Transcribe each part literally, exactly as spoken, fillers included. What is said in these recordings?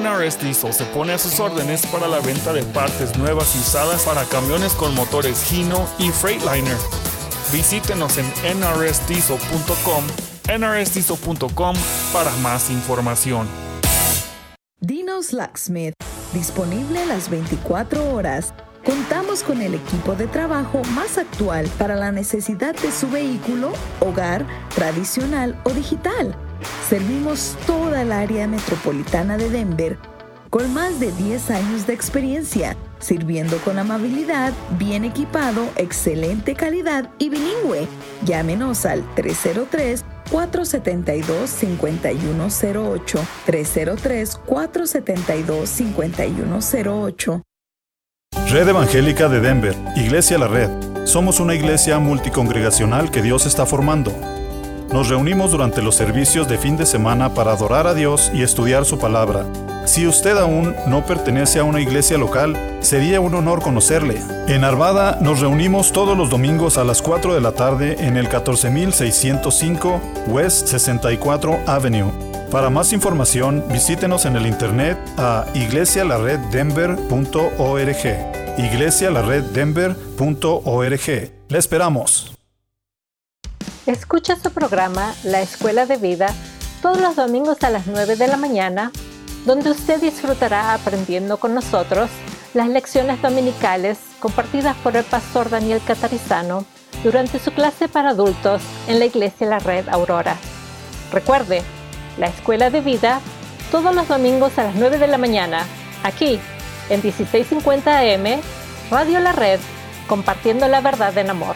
N R S Diesel se pone a sus órdenes para la venta de partes nuevas y usadas para camiones con motores Hino y Freightliner. Visítenos en N R S diesel punto com, N R S diesel punto com para más información. Dino's Locksmith, disponible las veinticuatro horas. Contamos con el equipo de trabajo más actual para la necesidad de su vehículo, hogar, tradicional o digital. Servimos toda el área metropolitana de Denver con más de diez años de experiencia, sirviendo con amabilidad, bien equipado, excelente calidad y bilingüe. Llámenos al tres cero tres, cuatro siete dos, cinco uno cero ocho, tres cero tres, cuatro siete dos, cinco uno cero ocho. Red Evangélica de Denver, Iglesia La Red. Somos una iglesia multicongregacional que Dios está formando. Nos reunimos durante los servicios de fin de semana para adorar a Dios y estudiar su palabra. Si usted aún no pertenece a una iglesia local, sería un honor conocerle. En Arvada nos reunimos todos los domingos a las cuatro de la tarde en el catorce mil seiscientos cinco West sesenta y cuatro Avenue. Para más información, visítenos en el internet a iglesia la red denver punto org. iglesia la red denver punto org. ¡Le esperamos! Escucha su programa La Escuela de Vida todos los domingos a las nueve de la mañana, donde usted disfrutará aprendiendo con nosotros las lecciones dominicales compartidas por el pastor Daniel Catarizano durante su clase para adultos en la Iglesia La Red Aurora. Recuerde, La Escuela de Vida todos los domingos a las nueve de la mañana, aquí en dieciséis cincuenta A M, Radio La Red, compartiendo la verdad en amor.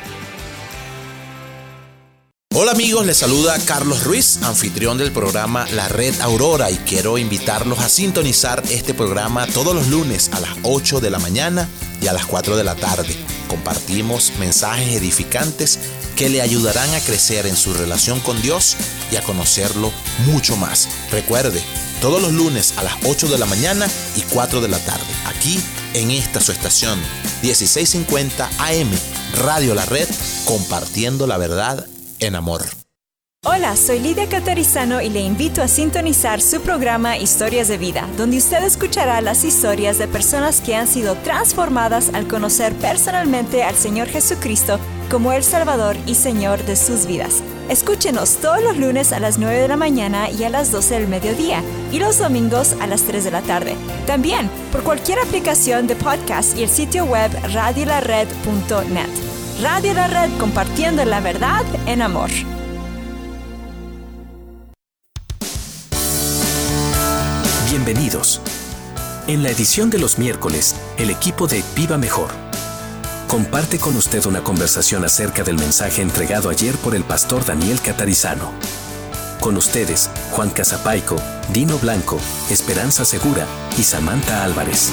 Hola amigos, les saluda Carlos Ruiz, anfitrión del programa La Red Aurora, y quiero invitarlos a sintonizar este programa todos los lunes a las ocho de la mañana y a las cuatro de la tarde. Compartimos mensajes edificantes que le ayudarán a crecer en su relación con Dios y a conocerlo mucho más. Recuerde, todos los lunes a las ocho de la mañana y cuatro de la tarde, aquí en esta su estación, dieciséis cincuenta A M, Radio La Red, compartiendo la verdad en amor. Hola, soy Lidia Catarizano y le invito a sintonizar su programa Historias de Vida, donde usted escuchará las historias de personas que han sido transformadas al conocer personalmente al Señor Jesucristo como el Salvador y Señor de sus vidas. Escúchenos todos los lunes a las nueve de la mañana y a las doce del mediodía, y los domingos a las tres de la tarde. También por cualquier aplicación de podcast y el sitio web radio la red punto net. Radio La Red, compartiendo la verdad en amor. Bienvenidos. En la edición de los miércoles, el equipo de Viva Mejor comparte con usted una conversación acerca del mensaje entregado ayer por el pastor Daniel Catarizano. Con ustedes, Juan Casapaico, Dino Blanco, Esperanza Segura y Samantha Álvarez.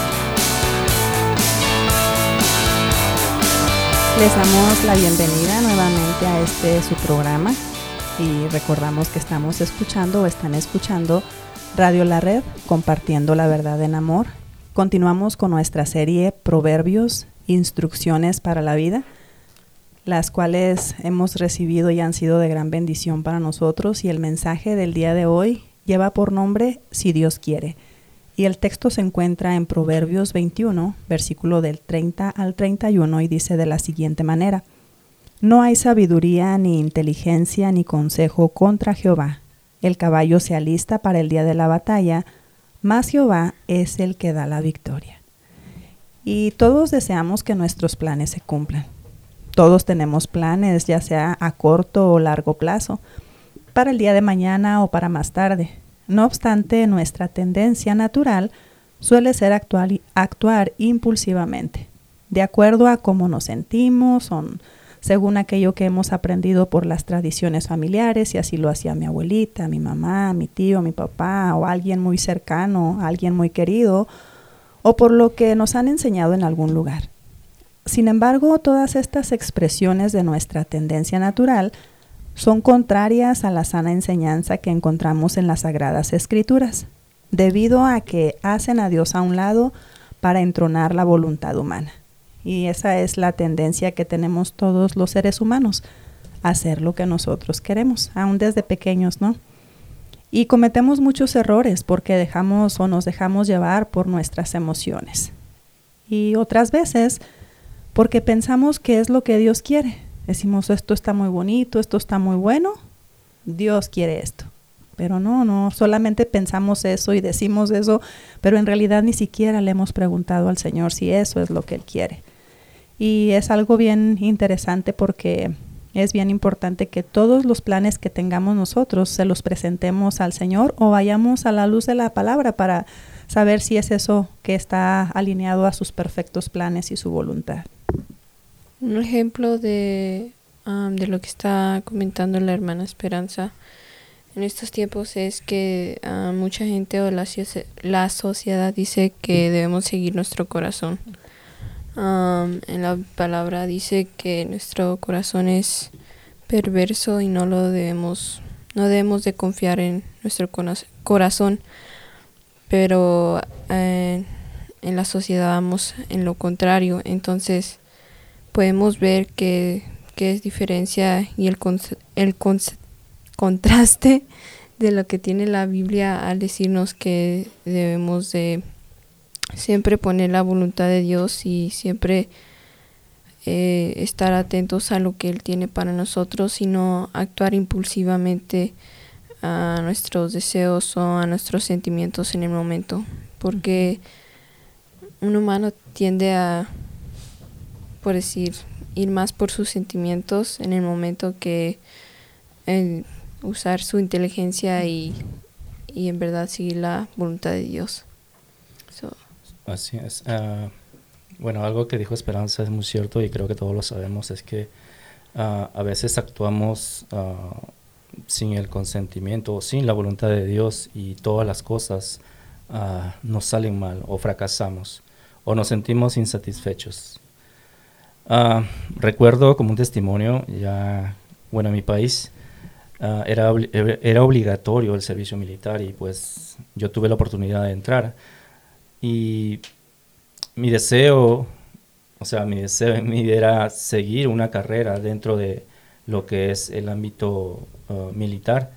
Les damos la bienvenida nuevamente a este su programa y recordamos que estamos escuchando o están escuchando Radio La Red, compartiendo la verdad en amor. Continuamos con nuestra serie Proverbios, Instrucciones para la Vida, las cuales hemos recibido y han sido de gran bendición para nosotros, y el mensaje del día de hoy lleva por nombre Si Dios quiere. Y el texto se encuentra en Proverbios veintiuno, versículo del treinta al treinta y uno, y dice de la siguiente manera: No hay sabiduría, ni inteligencia, ni consejo contra Jehová. El caballo se alista para el día de la batalla, mas Jehová es el que da la victoria. Y todos deseamos que nuestros planes se cumplan. Todos tenemos planes, ya sea a corto o largo plazo, para el día de mañana o para más tarde. No obstante, nuestra tendencia natural suele ser actuar, actuar impulsivamente, de acuerdo a cómo nos sentimos, o según aquello que hemos aprendido por las tradiciones familiares, y así lo hacía mi abuelita, mi mamá, mi tío, mi papá, o alguien muy cercano, alguien muy querido, o por lo que nos han enseñado en algún lugar. Sin embargo, todas estas expresiones de nuestra tendencia natural son contrarias a la sana enseñanza que encontramos en las Sagradas Escrituras, debido a que hacen a Dios a un lado para entronar la voluntad humana. Y esa es la tendencia que tenemos todos los seres humanos, hacer lo que nosotros queremos, aún desde pequeños, ¿no? Y cometemos muchos errores porque dejamos o nos dejamos llevar por nuestras emociones. Y otras veces porque pensamos que es lo que Dios quiere. Decimos, esto está muy bonito, esto está muy bueno, Dios quiere esto. Pero no, no, solamente pensamos eso y decimos eso, pero en realidad ni siquiera le hemos preguntado al Señor si eso es lo que Él quiere. Y es algo bien interesante porque es bien importante que todos los planes que tengamos nosotros se los presentemos al Señor o vayamos a la luz de la palabra para saber si es eso que está alineado a sus perfectos planes y su voluntad. Un ejemplo de, um, de lo que está comentando la hermana Esperanza en estos tiempos es que uh, mucha gente o la, la sociedad dice que debemos seguir nuestro corazón. Um, en la palabra dice que nuestro corazón es perverso y no lo debemos, no debemos de confiar en nuestro corazón, pero eh, en la sociedad vamos en lo contrario. Entonces podemos ver que, que es diferencia y el, con, el con, contraste de lo que tiene la Biblia al decirnos que debemos de siempre poner la voluntad de Dios y siempre eh, estar atentos a lo que Él tiene para nosotros y no actuar impulsivamente a nuestros deseos o a nuestros sentimientos en el momento, porque un humano tiende a, por decir, ir más por sus sentimientos en el momento que eh, usar su inteligencia y, y en verdad seguir la voluntad de Dios. So. Así es. Uh, bueno, algo que dijo Esperanza es muy cierto y creo que todos lo sabemos, es que uh, a veces actuamos uh, sin el consentimiento o sin la voluntad de Dios y todas las cosas uh, nos salen mal o fracasamos o nos sentimos insatisfechos. Uh, recuerdo como un testimonio, ya, bueno, en mi país uh, era, era obligatorio el servicio militar y pues yo tuve la oportunidad de entrar. Y mi deseo, o sea, mi deseo en mí era seguir una carrera dentro de lo que es el ámbito uh, militar.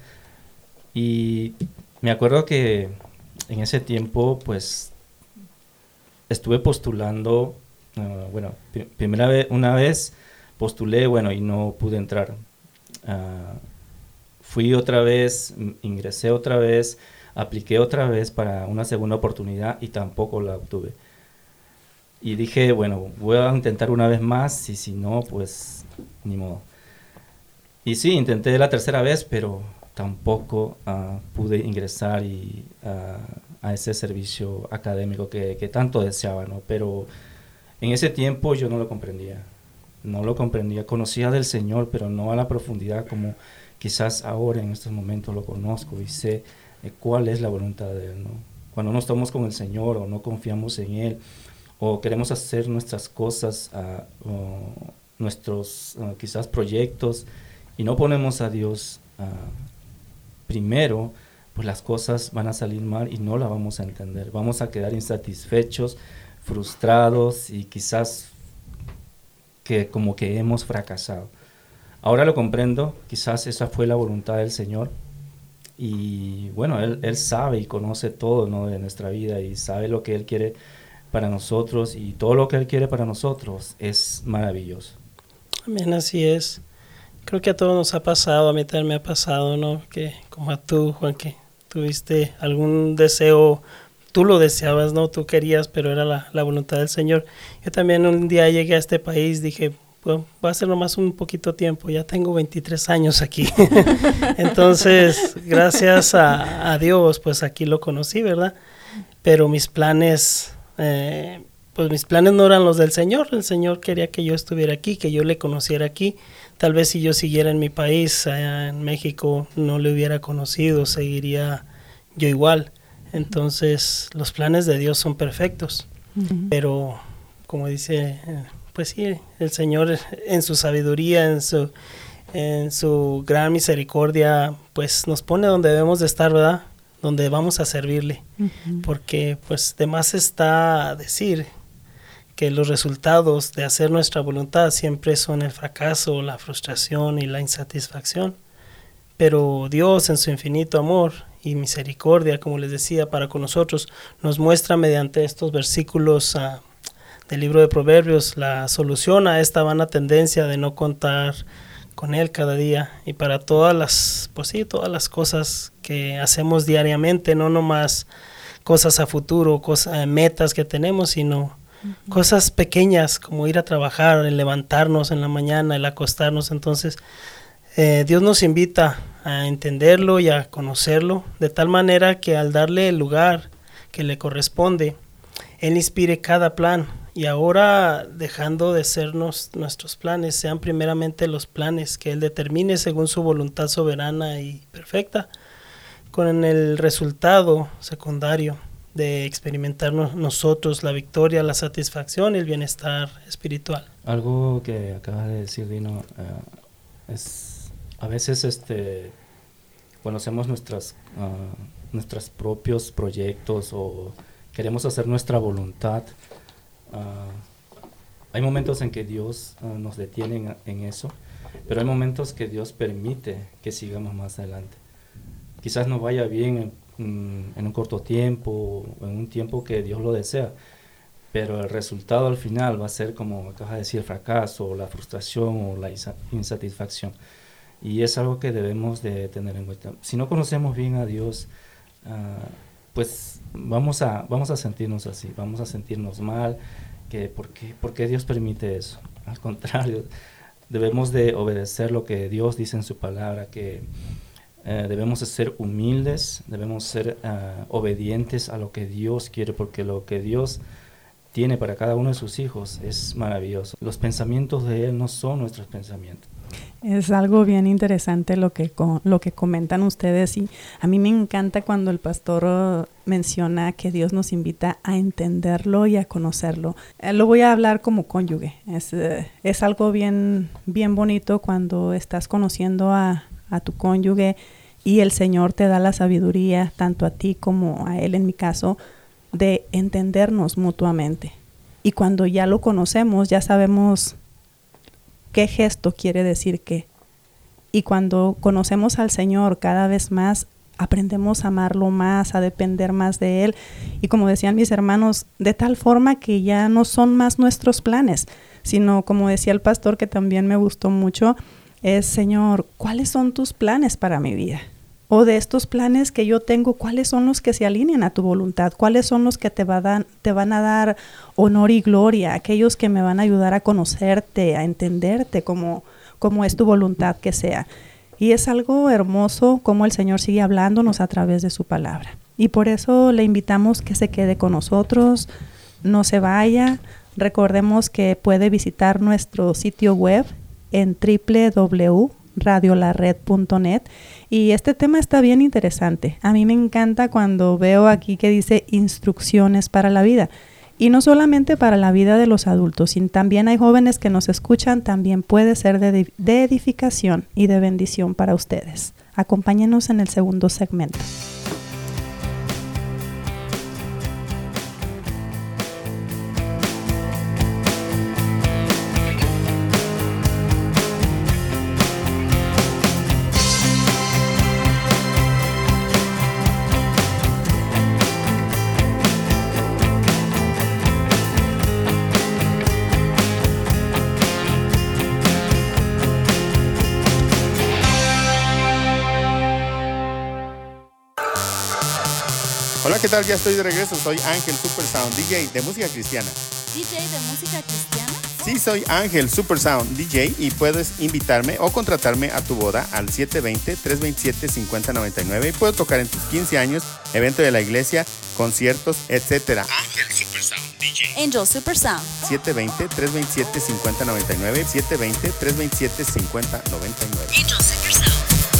Y me acuerdo que en ese tiempo, pues, estuve postulando, uh, bueno, pr- primera vez, una vez postulé, bueno, y no pude entrar. Uh, fui otra vez, ingresé otra vez, apliqué otra vez para una segunda oportunidad y tampoco la obtuve. Y dije, bueno, voy a intentar una vez más y si no, pues ni modo. Y sí, intenté la tercera vez, pero tampoco uh, pude ingresar y, uh, a ese servicio académico que, que tanto deseaba, ¿no? Pero en ese tiempo yo no lo comprendía. No lo comprendía. Conocía del Señor, pero no a la profundidad como quizás ahora en estos momentos lo conozco y sé cuál es la voluntad de Él, ¿no? Cuando no estamos con el Señor o no confiamos en Él o queremos hacer nuestras cosas, uh, o nuestros uh, quizás proyectos y no ponemos a Dios uh, primero, pues las cosas van a salir mal y no la vamos a entender. Vamos a quedar insatisfechos, frustrados y quizás que como que hemos fracasado. Ahora lo comprendo, quizás esa fue la voluntad del Señor. Y bueno, él, él sabe y conoce todo, ¿no?, de nuestra vida y sabe lo que Él quiere para nosotros y todo lo que Él quiere para nosotros es maravilloso. Amén, así es. Creo que a todos nos ha pasado, a mí también me ha pasado, ¿no? Que como a tú, Juan, que tuviste algún deseo, tú lo deseabas, ¿no? Tú querías, pero era la, la voluntad del Señor. Yo también un día llegué a este país, dije, bueno, va a ser nomás un poquito tiempo, ya tengo veintitrés años aquí. Entonces, gracias a, a Dios, pues aquí lo conocí, ¿verdad? Pero mis planes, eh, pues mis planes no eran los del Señor. El Señor quería que yo estuviera aquí, que yo le conociera aquí. Tal vez si yo siguiera en mi país, allá en México, no le hubiera conocido, seguiría yo igual. Entonces, los planes de Dios son perfectos. Uh-huh. Pero, como dice... Eh, pues sí, el Señor en su sabiduría, en su, en su gran misericordia, pues nos pone donde debemos de estar, ¿verdad? Donde vamos a servirle. Uh-huh. Porque pues de más está decir que los resultados de hacer nuestra voluntad siempre son el fracaso, la frustración y la insatisfacción. Pero Dios en su infinito amor y misericordia, como les decía, para con nosotros, nos muestra mediante estos versículos uh, del libro de Proverbios la solución a esta vana tendencia de no contar con Él cada día, y para todas las, pues sí, todas las cosas que hacemos diariamente, no nomás cosas a futuro, cosas, metas que tenemos, sino uh-huh. cosas pequeñas como ir a trabajar, el levantarnos en la mañana, el acostarnos. Entonces eh, Dios nos invita a entenderlo y a conocerlo, de tal manera que al darle el lugar que le corresponde, Él inspire cada plan, y ahora dejando de ser nos, nuestros planes, sean primeramente los planes que Él determine según su voluntad soberana y perfecta, con el resultado secundario de experimentar no, nosotros la victoria, la satisfacción y el bienestar espiritual. Algo que acabas de decir, Dino, uh, es a veces este cuando hacemos nuestras uh, nuestros propios proyectos o queremos hacer nuestra voluntad, uh, hay momentos en que Dios uh, nos detiene en, en eso, pero hay momentos que Dios permite que sigamos más adelante. Quizás no vaya bien en, en un corto tiempo, en un tiempo que Dios lo desea, pero el resultado al final va a ser, como acabas de decir, el fracaso, la frustración o la insatisfacción. Y es algo que debemos de tener en cuenta. Si no conocemos bien a Dios, uh, pues vamos a, vamos a sentirnos así, vamos a sentirnos mal, que ¿por qué, por qué Dios permite eso? Al contrario, debemos de obedecer lo que Dios dice en su palabra, que uh, debemos de ser humildes, debemos ser uh, obedientes a lo que Dios quiere, porque lo que Dios tiene para cada uno de sus hijos es maravilloso. Los pensamientos de Él no son nuestros pensamientos. Es algo bien interesante lo que lo que comentan ustedes, y a mí me encanta cuando el pastor uh, menciona que Dios nos invita a entenderlo y a conocerlo. Eh, lo voy a hablar como cónyuge. Es, uh, es algo bien, bien bonito cuando estás conociendo a, a tu cónyuge y el Señor te da la sabiduría, tanto a ti como a él en mi caso, de entendernos mutuamente. Y cuando ya lo conocemos, ya sabemos qué gesto quiere decir qué. Y cuando conocemos al Señor cada vez más, aprendemos a amarlo más, a depender más de Él. Y como decían mis hermanos, de tal forma que ya no son más nuestros planes, sino como decía el pastor, que también me gustó mucho, es: Señor, ¿cuáles son tus planes para mi vida? O de estos planes que yo tengo, ¿cuáles son los que se alinean a tu voluntad? ¿Cuáles son los que te, va a dar, te van a dar honor y gloria? Aquellos que me van a ayudar a conocerte, a entenderte como, como es tu voluntad que sea. Y es algo hermoso como el Señor sigue hablándonos a través de su palabra. Y por eso le invitamos que se quede con nosotros, no se vaya. Recordemos que puede visitar nuestro sitio web en doble u doble u doble u punto radio la red punto net, y este tema está bien interesante. A mí me encanta cuando veo aquí que dice instrucciones para la vida, y no solamente para la vida de los adultos, sino también hay jóvenes que nos escuchan, también puede ser de, de edificación y de bendición para ustedes. Acompáñenos en el segundo segmento. Hola, ¿qué tal? Ya estoy de regreso. Soy Ángel Super Sound, D J de música cristiana. ¿D J de música cristiana? Sí, soy Ángel Super Sound, D J, y puedes invitarme o contratarme a tu boda al siete dos cero, tres dos siete, cinco cero nueve nueve, y puedo tocar en tus quince años, evento de la iglesia, conciertos, etcétera. Ángel Super Sound, D J. Angel Super Sound. siete dos cero, tres dos siete, cinco cero nueve nueve, siete dos cero, tres dos siete, cinco cero nueve nueve. Angel Super Sound.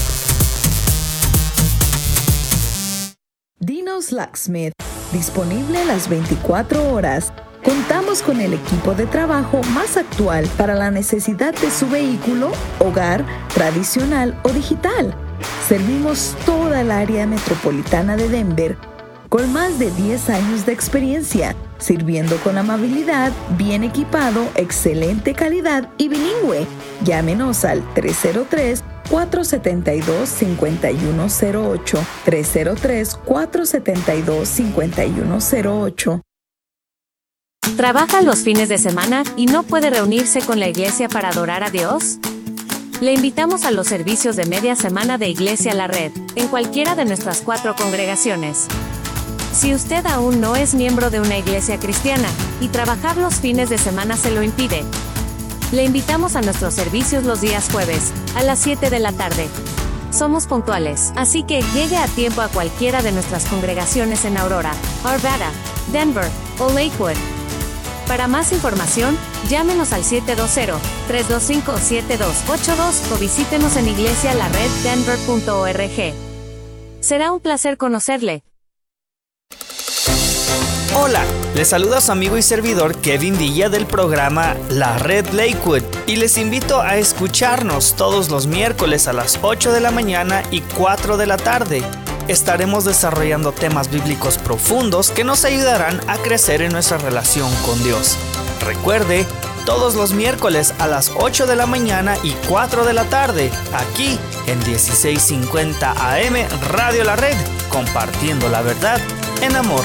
Dino's Locksmith, disponible las veinticuatro horas. Contamos con el equipo de trabajo más actual para la necesidad de su vehículo, hogar, tradicional o digital. Servimos toda el área metropolitana de Denver con más de diez años de experiencia, sirviendo con amabilidad, bien equipado, excelente calidad y bilingüe. Llámenos al tres cero tres, cuatro siete dos, cinco uno cero ocho, tres cero tres, cuatro siete dos, cinco uno cero ocho. ¿Trabaja los fines de semana y no puede reunirse con la iglesia para adorar a Dios? Le invitamos a los servicios de media semana de Iglesia La Red, en cualquiera de nuestras cuatro congregaciones. Si usted aún no es miembro de una iglesia cristiana, y trabajar los fines de semana se lo impide, le invitamos a nuestros servicios los días jueves, a las siete de la tarde. Somos puntuales, así que llegue a tiempo a cualquiera de nuestras congregaciones en Aurora, Arvada, Denver o Lakewood. Para más información, llámenos al siete dos cero, tres dos cinco, siete dos ocho dos o visítenos en iglesia la red denver punto org. Será un placer conocerle. Hola, les saluda su amigo y servidor Kevin Villa del programa La Red Lakewood y les invito a escucharnos todos los miércoles a las ocho de la mañana y cuatro de la tarde. Estaremos desarrollando temas bíblicos profundos que nos ayudarán a crecer en nuestra relación con Dios. Recuerde, todos los miércoles a las ocho de la mañana y cuatro de la tarde, aquí en dieciséis cincuenta A M Radio La Red, compartiendo la verdad en amor.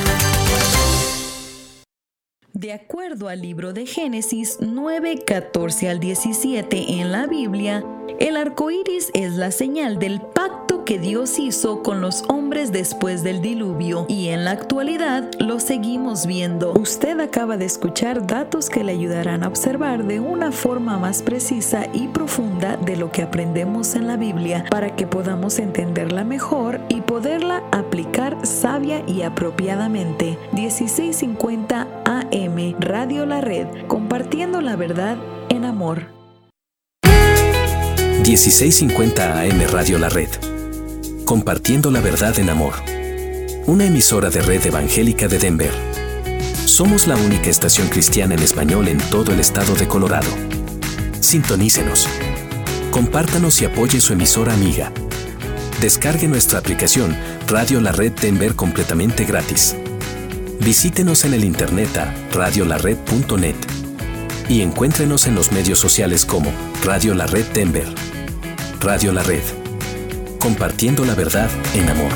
De acuerdo al libro de Génesis nueve, catorce al diecisiete en la Biblia, el arco iris es la señal del pacto que Dios hizo con los hombres después del diluvio, y en la actualidad lo seguimos viendo. Usted acaba de escuchar datos que le ayudarán a observar de una forma más precisa y profunda de lo que aprendemos en la Biblia, para que podamos entenderla mejor y poderla aplicar sabia y apropiadamente. dieciséis cincuenta A M Radio La Red, compartiendo la verdad en amor. dieciséis cincuenta A M Radio La Red, compartiendo la verdad en amor. Una emisora de Red Evangélica de Denver. Somos la única estación cristiana en español en todo el estado de Colorado. Sintonícenos. Compártanos y apoye su emisora amiga. Descargue nuestra aplicación Radio La Red Denver completamente gratis. Visítenos en el internet a radio la red punto net y encuéntrenos en los medios sociales como Radio La Red Denver. Radio La Red, compartiendo la verdad en amor.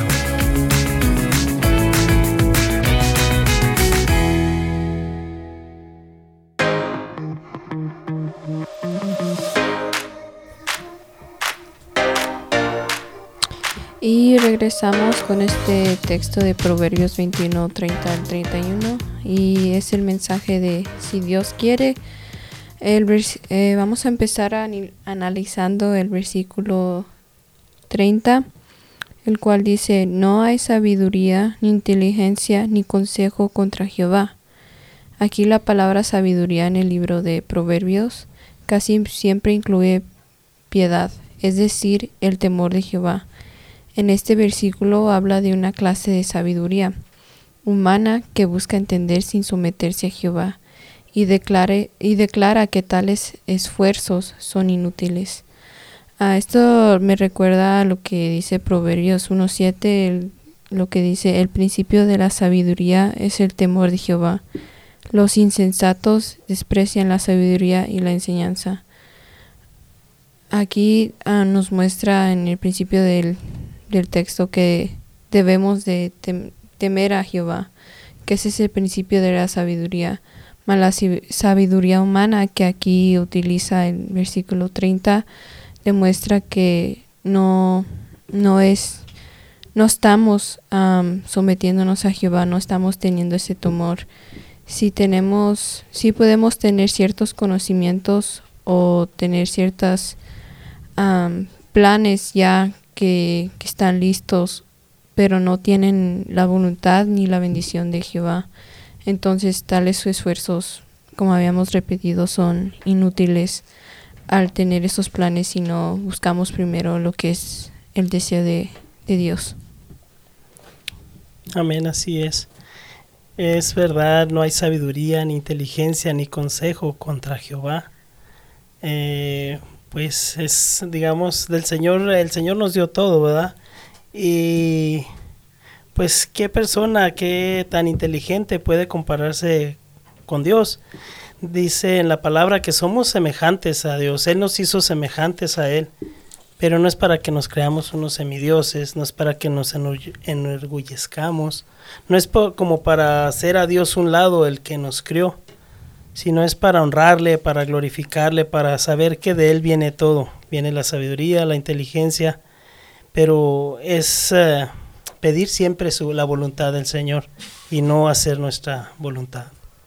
Y regresamos con este texto de Proverbios veintiuno, treinta al treinta y uno, y es el mensaje de si Dios quiere. El vers- eh, vamos a empezar a ani- analizando el versículo treinta, el cual dice: no hay sabiduría, ni inteligencia, ni consejo contra Jehová. Aquí la palabra sabiduría en el libro de Proverbios casi siempre incluye piedad, es decir, el temor de Jehová. En este versículo habla de una clase de sabiduría humana que busca entender sin someterse a Jehová, y, declare, y declara que tales esfuerzos son inútiles. Ah, esto me recuerda a lo que dice Proverbios uno siete, lo que dice: el principio de la sabiduría es el temor de Jehová. Los insensatos desprecian la sabiduría y la enseñanza. Aquí ah, nos muestra en el principio del del texto que debemos de tem- temer a Jehová, que ese es el principio de la sabiduría. Mas la sabiduría humana que aquí utiliza el versículo treinta demuestra que no, no es, no estamos um, sometiéndonos a Jehová, no estamos teniendo ese temor. Si tenemos, si podemos tener ciertos conocimientos o tener ciertos um, planes ya Que, que están listos, pero no tienen la voluntad ni la bendición de Jehová, entonces tales esfuerzos, como habíamos repetido, son inútiles al tener esos planes si no buscamos primero lo que es el deseo de, de Dios. Amén, así es. Es verdad, no hay sabiduría, ni inteligencia, ni consejo contra Jehová. Eh... Pues es, digamos, del Señor, el Señor nos dio todo, ¿verdad? Y pues qué persona, qué tan inteligente puede compararse con Dios. Dice en la palabra que somos semejantes a Dios, Él nos hizo semejantes a Él. pero no es para que nos creamos unos semidioses, no es para que nos enorgullezcamos, no es po- como para hacer a Dios un lado el que nos crió, sino es para honrarle, para glorificarle, para saber que de Él viene todo, viene la sabiduría, la inteligencia, pero es uh, pedir siempre su, la voluntad del Señor y no hacer nuestra voluntad.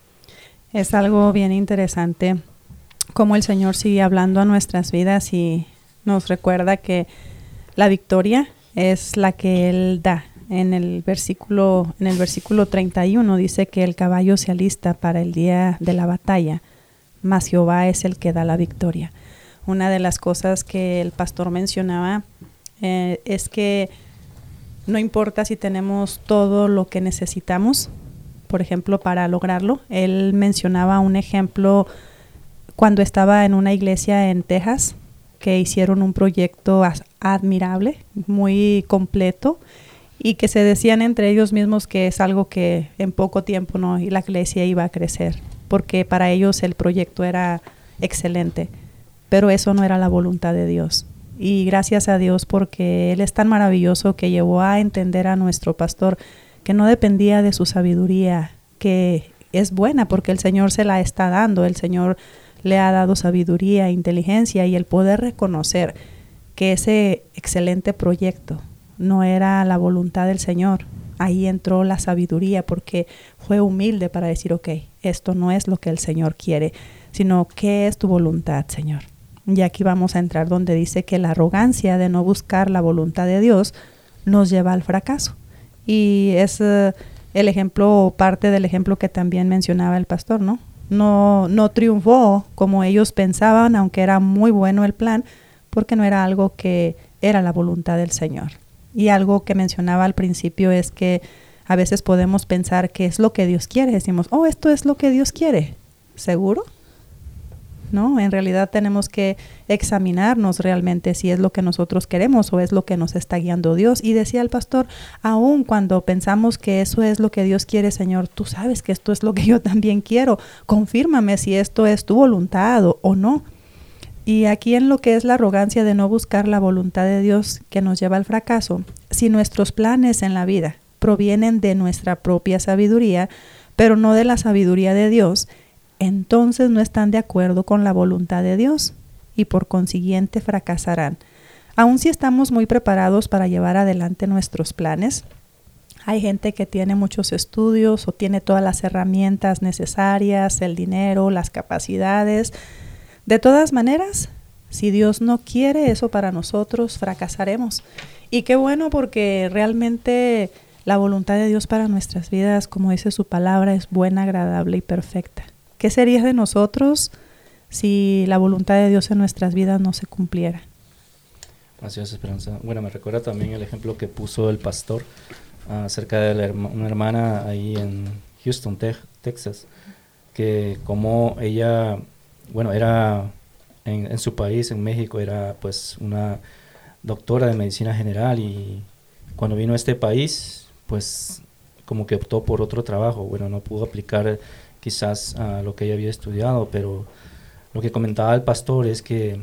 Es algo bien interesante cómo el Señor sigue hablando a nuestras vidas y nos recuerda que la victoria es la que Él da. En el versículo, en el versículo treinta y uno dice que el caballo se alista para el día de la batalla, mas Jehová es el que da la victoria. Una de las cosas que el pastor mencionaba eh, es que no importa si tenemos todo lo que necesitamos, por ejemplo, para lograrlo. Él mencionaba un ejemplo cuando estaba en una iglesia en Texas, que hicieron un proyecto admirable, muy completo, y que se decían entre ellos mismos que es algo que en poco tiempo no y la iglesia iba a crecer, porque para ellos el proyecto era excelente, pero eso no era la voluntad de Dios. Y gracias a Dios, porque Él es tan maravilloso que llevó a entender a nuestro pastor que no dependía de su sabiduría, que es buena porque el Señor se la está dando, el Señor le ha dado sabiduría, inteligencia y el poder reconocer que ese excelente proyecto no era la voluntad del Señor. Ahí entró la sabiduría porque fue humilde para decir, ok, esto no es lo que el Señor quiere, sino ¿qué es tu voluntad, Señor? Y aquí vamos a entrar donde dice que la arrogancia de no buscar la voluntad de Dios nos lleva al fracaso. Y es uh, el ejemplo, parte del ejemplo que también mencionaba el pastor, ¿no? No, no triunfó como ellos pensaban, aunque era muy bueno el plan, porque no era algo que era la voluntad del Señor. Y algo que mencionaba al principio es que a veces podemos pensar que es lo que Dios quiere. Decimos, oh, esto es lo que Dios quiere. ¿Seguro? No, en realidad tenemos que examinarnos realmente si es lo que nosotros queremos o es lo que nos está guiando Dios. Y decía el pastor, aun cuando pensamos que eso es lo que Dios quiere, Señor, tú sabes que esto es lo que yo también quiero. Confírmame si esto es tu voluntad o, o no. Y aquí en lo que es la arrogancia de no buscar la voluntad de Dios que nos lleva al fracaso, si nuestros planes en la vida provienen de nuestra propia sabiduría, pero no de la sabiduría de Dios, entonces no están de acuerdo con la voluntad de Dios y por consiguiente fracasarán. Aun si estamos muy preparados para llevar adelante nuestros planes, hay gente que tiene muchos estudios o tiene todas las herramientas necesarias, el dinero, las capacidades. De todas maneras, si Dios no quiere eso para nosotros, fracasaremos. Y qué bueno, porque realmente la voluntad de Dios para nuestras vidas, como dice su palabra, es buena, agradable y perfecta. ¿Qué sería de nosotros si la voluntad de Dios en nuestras vidas no se cumpliera? Así es, Esperanza. Bueno, me recuerda también el ejemplo que puso el pastor uh, acerca de la herma, una hermana ahí en Houston, te- Texas, que como ella... Bueno, era en, en su país, en México, era pues una doctora de medicina general y cuando vino a este país, pues como que optó por otro trabajo. Bueno, no pudo aplicar quizás uh, lo que ella había estudiado, pero lo que comentaba el pastor es que,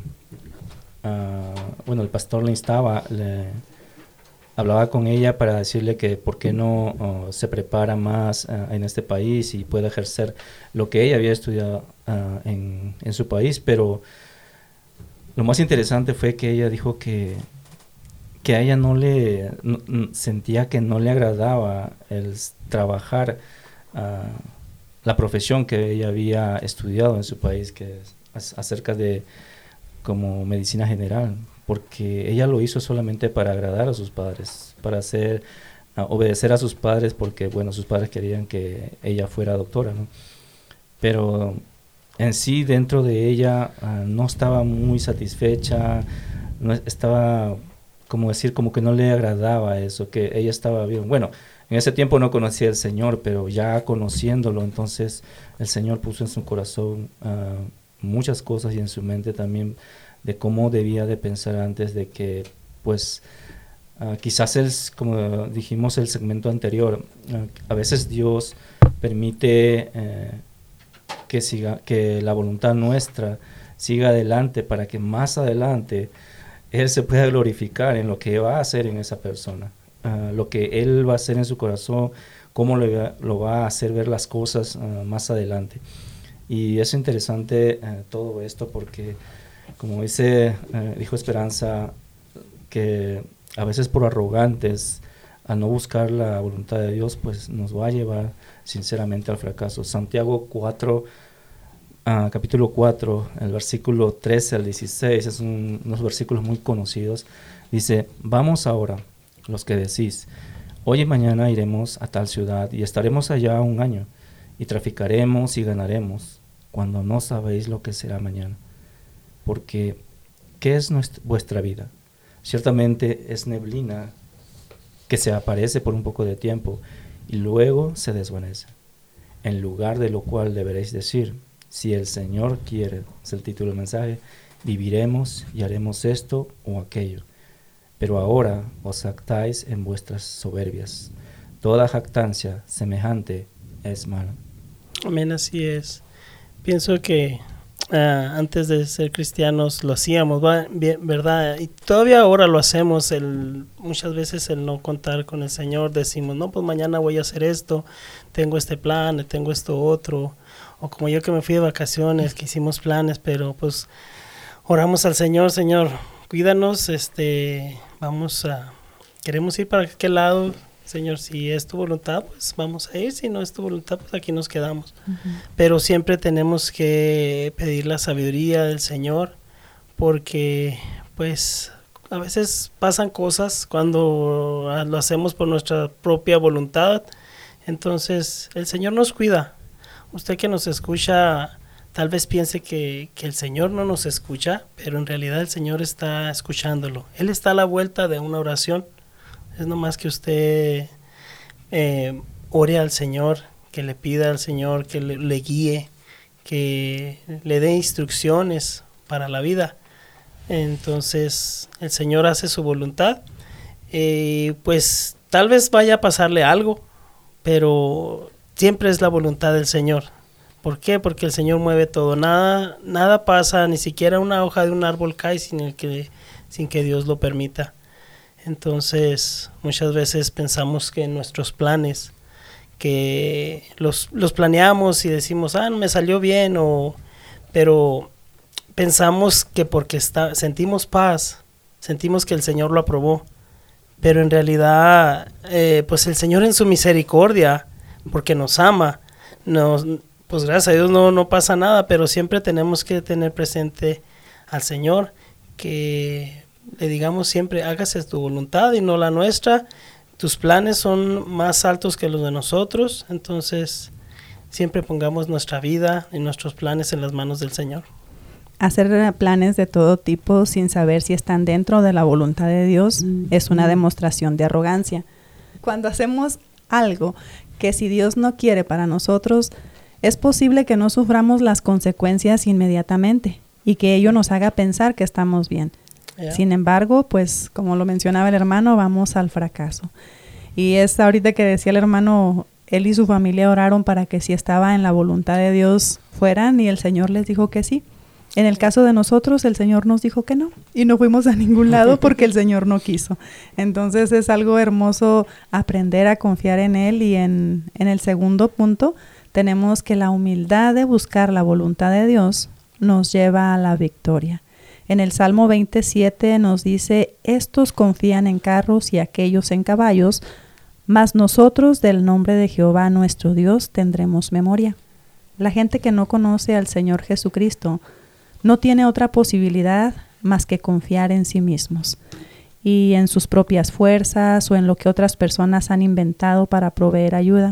uh, bueno, el pastor le instaba, le hablaba con ella para decirle que por qué no uh, se prepara más uh, en este país y puede ejercer lo que ella había estudiado uh, en, en su país. Pero lo más interesante fue que ella dijo que, que a ella no le no, sentía que no le agradaba el trabajar uh, la profesión que ella había estudiado en su país, que es acerca de como medicina general, porque ella lo hizo solamente para agradar a sus padres, para hacer, uh, obedecer a sus padres, porque bueno, sus padres querían que ella fuera doctora, ¿no? Pero en sí, dentro de ella, uh, no estaba muy satisfecha, no estaba, como decir, como que no le agradaba eso, que ella estaba bien. Bueno, en ese tiempo no conocía al Señor, pero ya conociéndolo, entonces el Señor puso en su corazón uh, muchas cosas y en su mente también, de cómo debía de pensar antes de que, pues, uh, quizás, el, como dijimos el segmento anterior, uh, a veces Dios permite eh, que, siga, que la voluntad nuestra siga adelante para que más adelante Él se pueda glorificar en lo que va a hacer en esa persona, uh, lo que Él va a hacer en su corazón, cómo lo va, lo va a hacer ver las cosas uh, más adelante. Y es interesante uh, todo esto porque, como dice, uh, dijo Esperanza, que a veces por arrogantes, al no buscar la voluntad de Dios, pues nos va a llevar sinceramente al fracaso. Santiago cuatro, uh, capítulo cuatro, el versículo trece al dieciséis, es un, unos versículos muy conocidos. Dice, vamos ahora, los que decís, hoy y mañana iremos a tal ciudad y estaremos allá un año, y traficaremos y ganaremos, cuando no sabéis lo que será mañana. Porque, ¿qué es nuestra, vuestra vida? Ciertamente es neblina que se aparece por un poco de tiempo y luego se desvanece. En lugar de lo cual deberéis decir, si el Señor quiere, es el título del mensaje, viviremos y haremos esto o aquello. Pero ahora os jactáis en vuestras soberbias. Toda jactancia semejante es mala. Amén, así es. Pienso que uh, antes de ser cristianos lo hacíamos, ¿va? Bien, ¿verdad? Y todavía ahora lo hacemos. El, muchas veces el no contar con el Señor, decimos, no, pues mañana voy a hacer esto, tengo este plan, tengo esto otro. O como yo que me fui de vacaciones, que hicimos planes, pero pues oramos al Señor, Señor, cuídanos, este, vamos a, queremos ir para aquel lado, Señor, si es tu voluntad, pues vamos a ir, si no es tu voluntad, pues aquí nos quedamos. Uh-huh. Pero siempre tenemos que pedir la sabiduría del Señor, porque pues a veces pasan cosas cuando lo hacemos por nuestra propia voluntad, entonces el Señor nos cuida. Usted que nos escucha, tal vez piense que, que el Señor no nos escucha, pero en realidad el Señor está escuchándolo. Él está a la vuelta de una oración. Es nomás que usted eh, ore al Señor, que le pida al Señor que le, le guíe, que le dé instrucciones para la vida. Entonces el Señor hace su voluntad. Eh, pues tal vez vaya a pasarle algo, pero siempre es la voluntad del Señor. ¿Por qué? Porque el Señor mueve todo. Nada, nada pasa, ni siquiera una hoja de un árbol cae sin, el que, sin que Dios lo permita. Entonces, muchas veces pensamos que nuestros planes, que los, los planeamos y decimos, ah, no me salió bien, o, pero pensamos que porque está, sentimos paz, sentimos que el Señor lo aprobó, pero en realidad, eh, pues el Señor en su misericordia, porque nos ama, nos, pues gracias a Dios no, no pasa nada, pero siempre tenemos que tener presente al Señor, que le digamos siempre, hágase tu voluntad y no la nuestra, tus planes son más altos que los de nosotros, entonces siempre pongamos nuestra vida y nuestros planes en las manos del Señor. Hacer planes de todo tipo sin saber si están dentro de la voluntad de Dios mm. es una demostración de arrogancia. Cuando hacemos algo que si Dios no quiere para nosotros, es posible que no suframos las consecuencias inmediatamente y que ello nos haga pensar que estamos bien. Yeah. Sin embargo, pues como lo mencionaba el hermano, vamos al fracaso. Y es ahorita que decía el hermano, él y su familia oraron para que si estaba en la voluntad de Dios fueran, y el Señor les dijo que sí. En el caso de nosotros, el Señor nos dijo que no, y no fuimos a ningún lado porque el Señor no quiso. Entonces es algo hermoso aprender a confiar en Él. Y en, en el segundo punto, tenemos que la humildad de buscar la voluntad de Dios nos lleva a la victoria. En el Salmo veintisiete nos dice, estos confían en carros y aquellos en caballos, mas nosotros del nombre de Jehová nuestro Dios tendremos memoria. La gente que no conoce al Señor Jesucristo no tiene otra posibilidad más que confiar en sí mismos y en sus propias fuerzas o en lo que otras personas han inventado para proveer ayuda.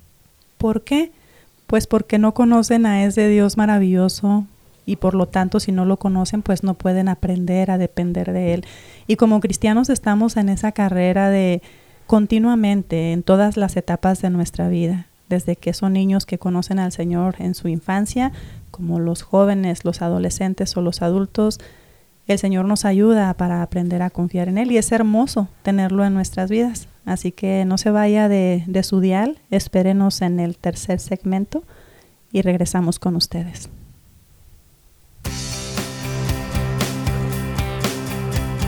¿Por qué? Pues porque no conocen a ese Dios maravilloso, y por lo tanto si no lo conocen pues no pueden aprender a depender de Él. Y como cristianos estamos en esa carrera de continuamente en todas las etapas de nuestra vida, desde que son niños que conocen al Señor en su infancia, como los jóvenes, los adolescentes o los adultos, el Señor nos ayuda para aprender a confiar en Él y es hermoso tenerlo en nuestras vidas. Así que no se vaya de, de su dial, espérenos en el tercer segmento y regresamos con ustedes.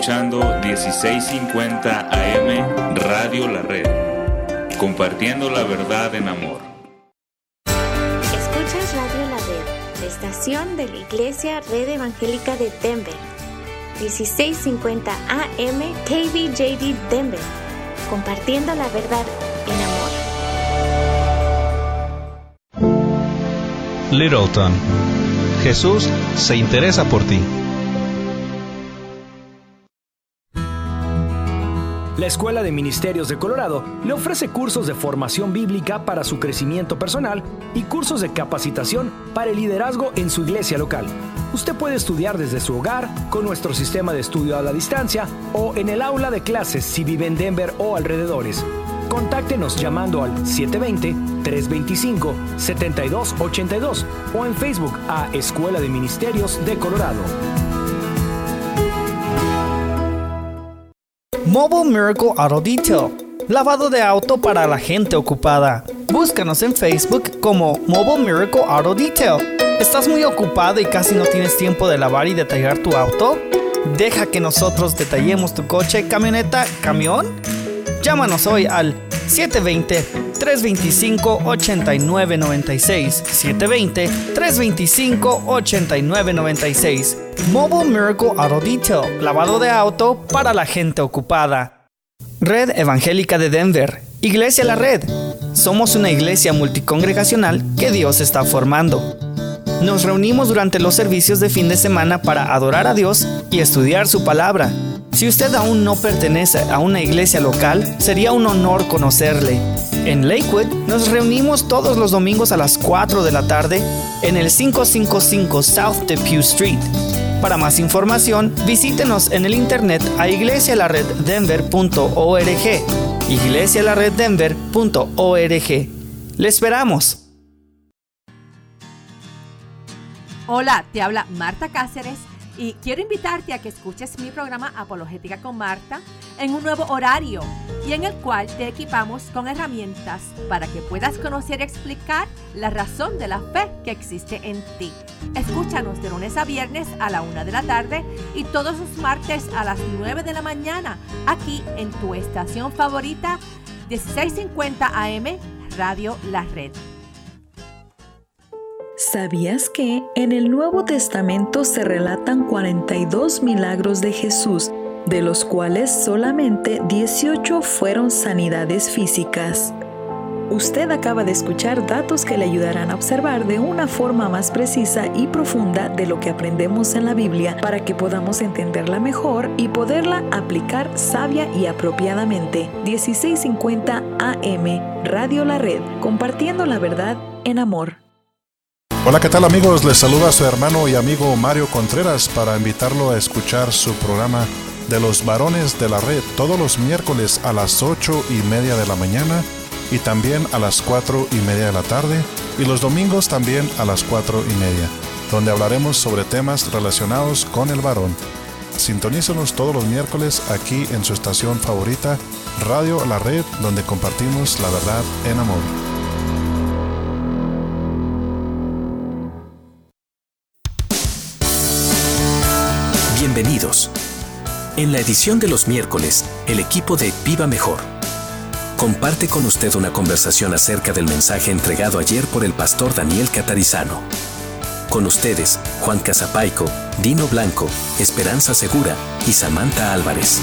escuchando dieciséis cincuenta A M Radio La Red, compartiendo la verdad en amor. Escuchas Radio La Red, la estación de la Iglesia Red Evangélica de Denver. dieciséis cincuenta A M K B J D Denver, compartiendo la verdad en amor. Littleton. Jesús se interesa por ti. La Escuela de Ministerios de Colorado le ofrece cursos de formación bíblica para su crecimiento personal y cursos de capacitación para el liderazgo en su iglesia local. Usted puede estudiar desde su hogar con nuestro sistema de estudio a la distancia o en el aula de clases si vive en Denver o alrededores. Contáctenos llamando al siete dos cero, tres dos cinco, siete dos ocho dos o en Facebook a Escuela de Ministerios de Colorado. Mobile Miracle Auto Detail, lavado de auto para la gente ocupada. Búscanos en Facebook como Mobile Miracle Auto Detail. ¿Estás muy ocupado y casi no tienes tiempo de lavar y detallar tu auto? Deja que nosotros detallemos tu coche, camioneta, camión. Llámanos hoy al siete dos cero, tres dos cinco, ocho nueve nueve seis, siete dos cero, tres dos cinco, ocho nueve nueve seis. Mobile Miracle Auto Detail, lavado de auto para la gente ocupada. Red Evangélica de Denver, Iglesia La Red. Somos una iglesia multicongregacional que Dios está formando. Nos reunimos durante los servicios de fin de semana para adorar a Dios y estudiar su palabra. Si usted aún no pertenece a una iglesia local, sería un honor conocerle. En Lakewood nos reunimos todos los domingos a las cuatro de la tarde en el quinientos cincuenta y cinco South Depew Street. Para más información, visítenos en el internet a iglesia la red denver punto org, iglesia la red denver punto org. ¡Le esperamos! Hola, te habla Marta Cáceres y quiero invitarte a que escuches mi programa Apologética con Marta en un nuevo horario y en el cual te equipamos con herramientas para que puedas conocer y explicar la razón de la fe que existe en ti. Escúchanos de lunes a viernes a la una de la tarde y todos los martes a las nueve de la mañana aquí en tu estación favorita dieciséis cincuenta A M Radio La Red. ¿Sabías que en el Nuevo Testamento se relatan cuarenta y dos milagros de Jesús, de los cuales solamente dieciocho fueron sanidades físicas? Usted acaba de escuchar datos que le ayudarán a observar de una forma más precisa y profunda de lo que aprendemos en la Biblia para que podamos entenderla mejor y poderla aplicar sabia y apropiadamente. dieciséis cincuenta A M Radio La Red, compartiendo la verdad en amor. Hola, ¿qué tal amigos? Les saluda a su hermano y amigo Mario Contreras para invitarlo a escuchar su programa de los varones de la red todos los miércoles a las ocho y media de la mañana y también a las cuatro y media de la tarde y los domingos también a las cuatro y media, donde hablaremos sobre temas relacionados con el varón. Sintonícenos todos los miércoles aquí en su estación favorita, Radio La Red, donde compartimos la verdad en amor. Bienvenidos. En la edición de los miércoles, el equipo de Viva Mejor comparte con usted una conversación acerca del mensaje entregado ayer por el pastor Daniel Catarizano. Con ustedes, Juan Casapaico, Dino Blanco, Esperanza Segura y Samantha Álvarez.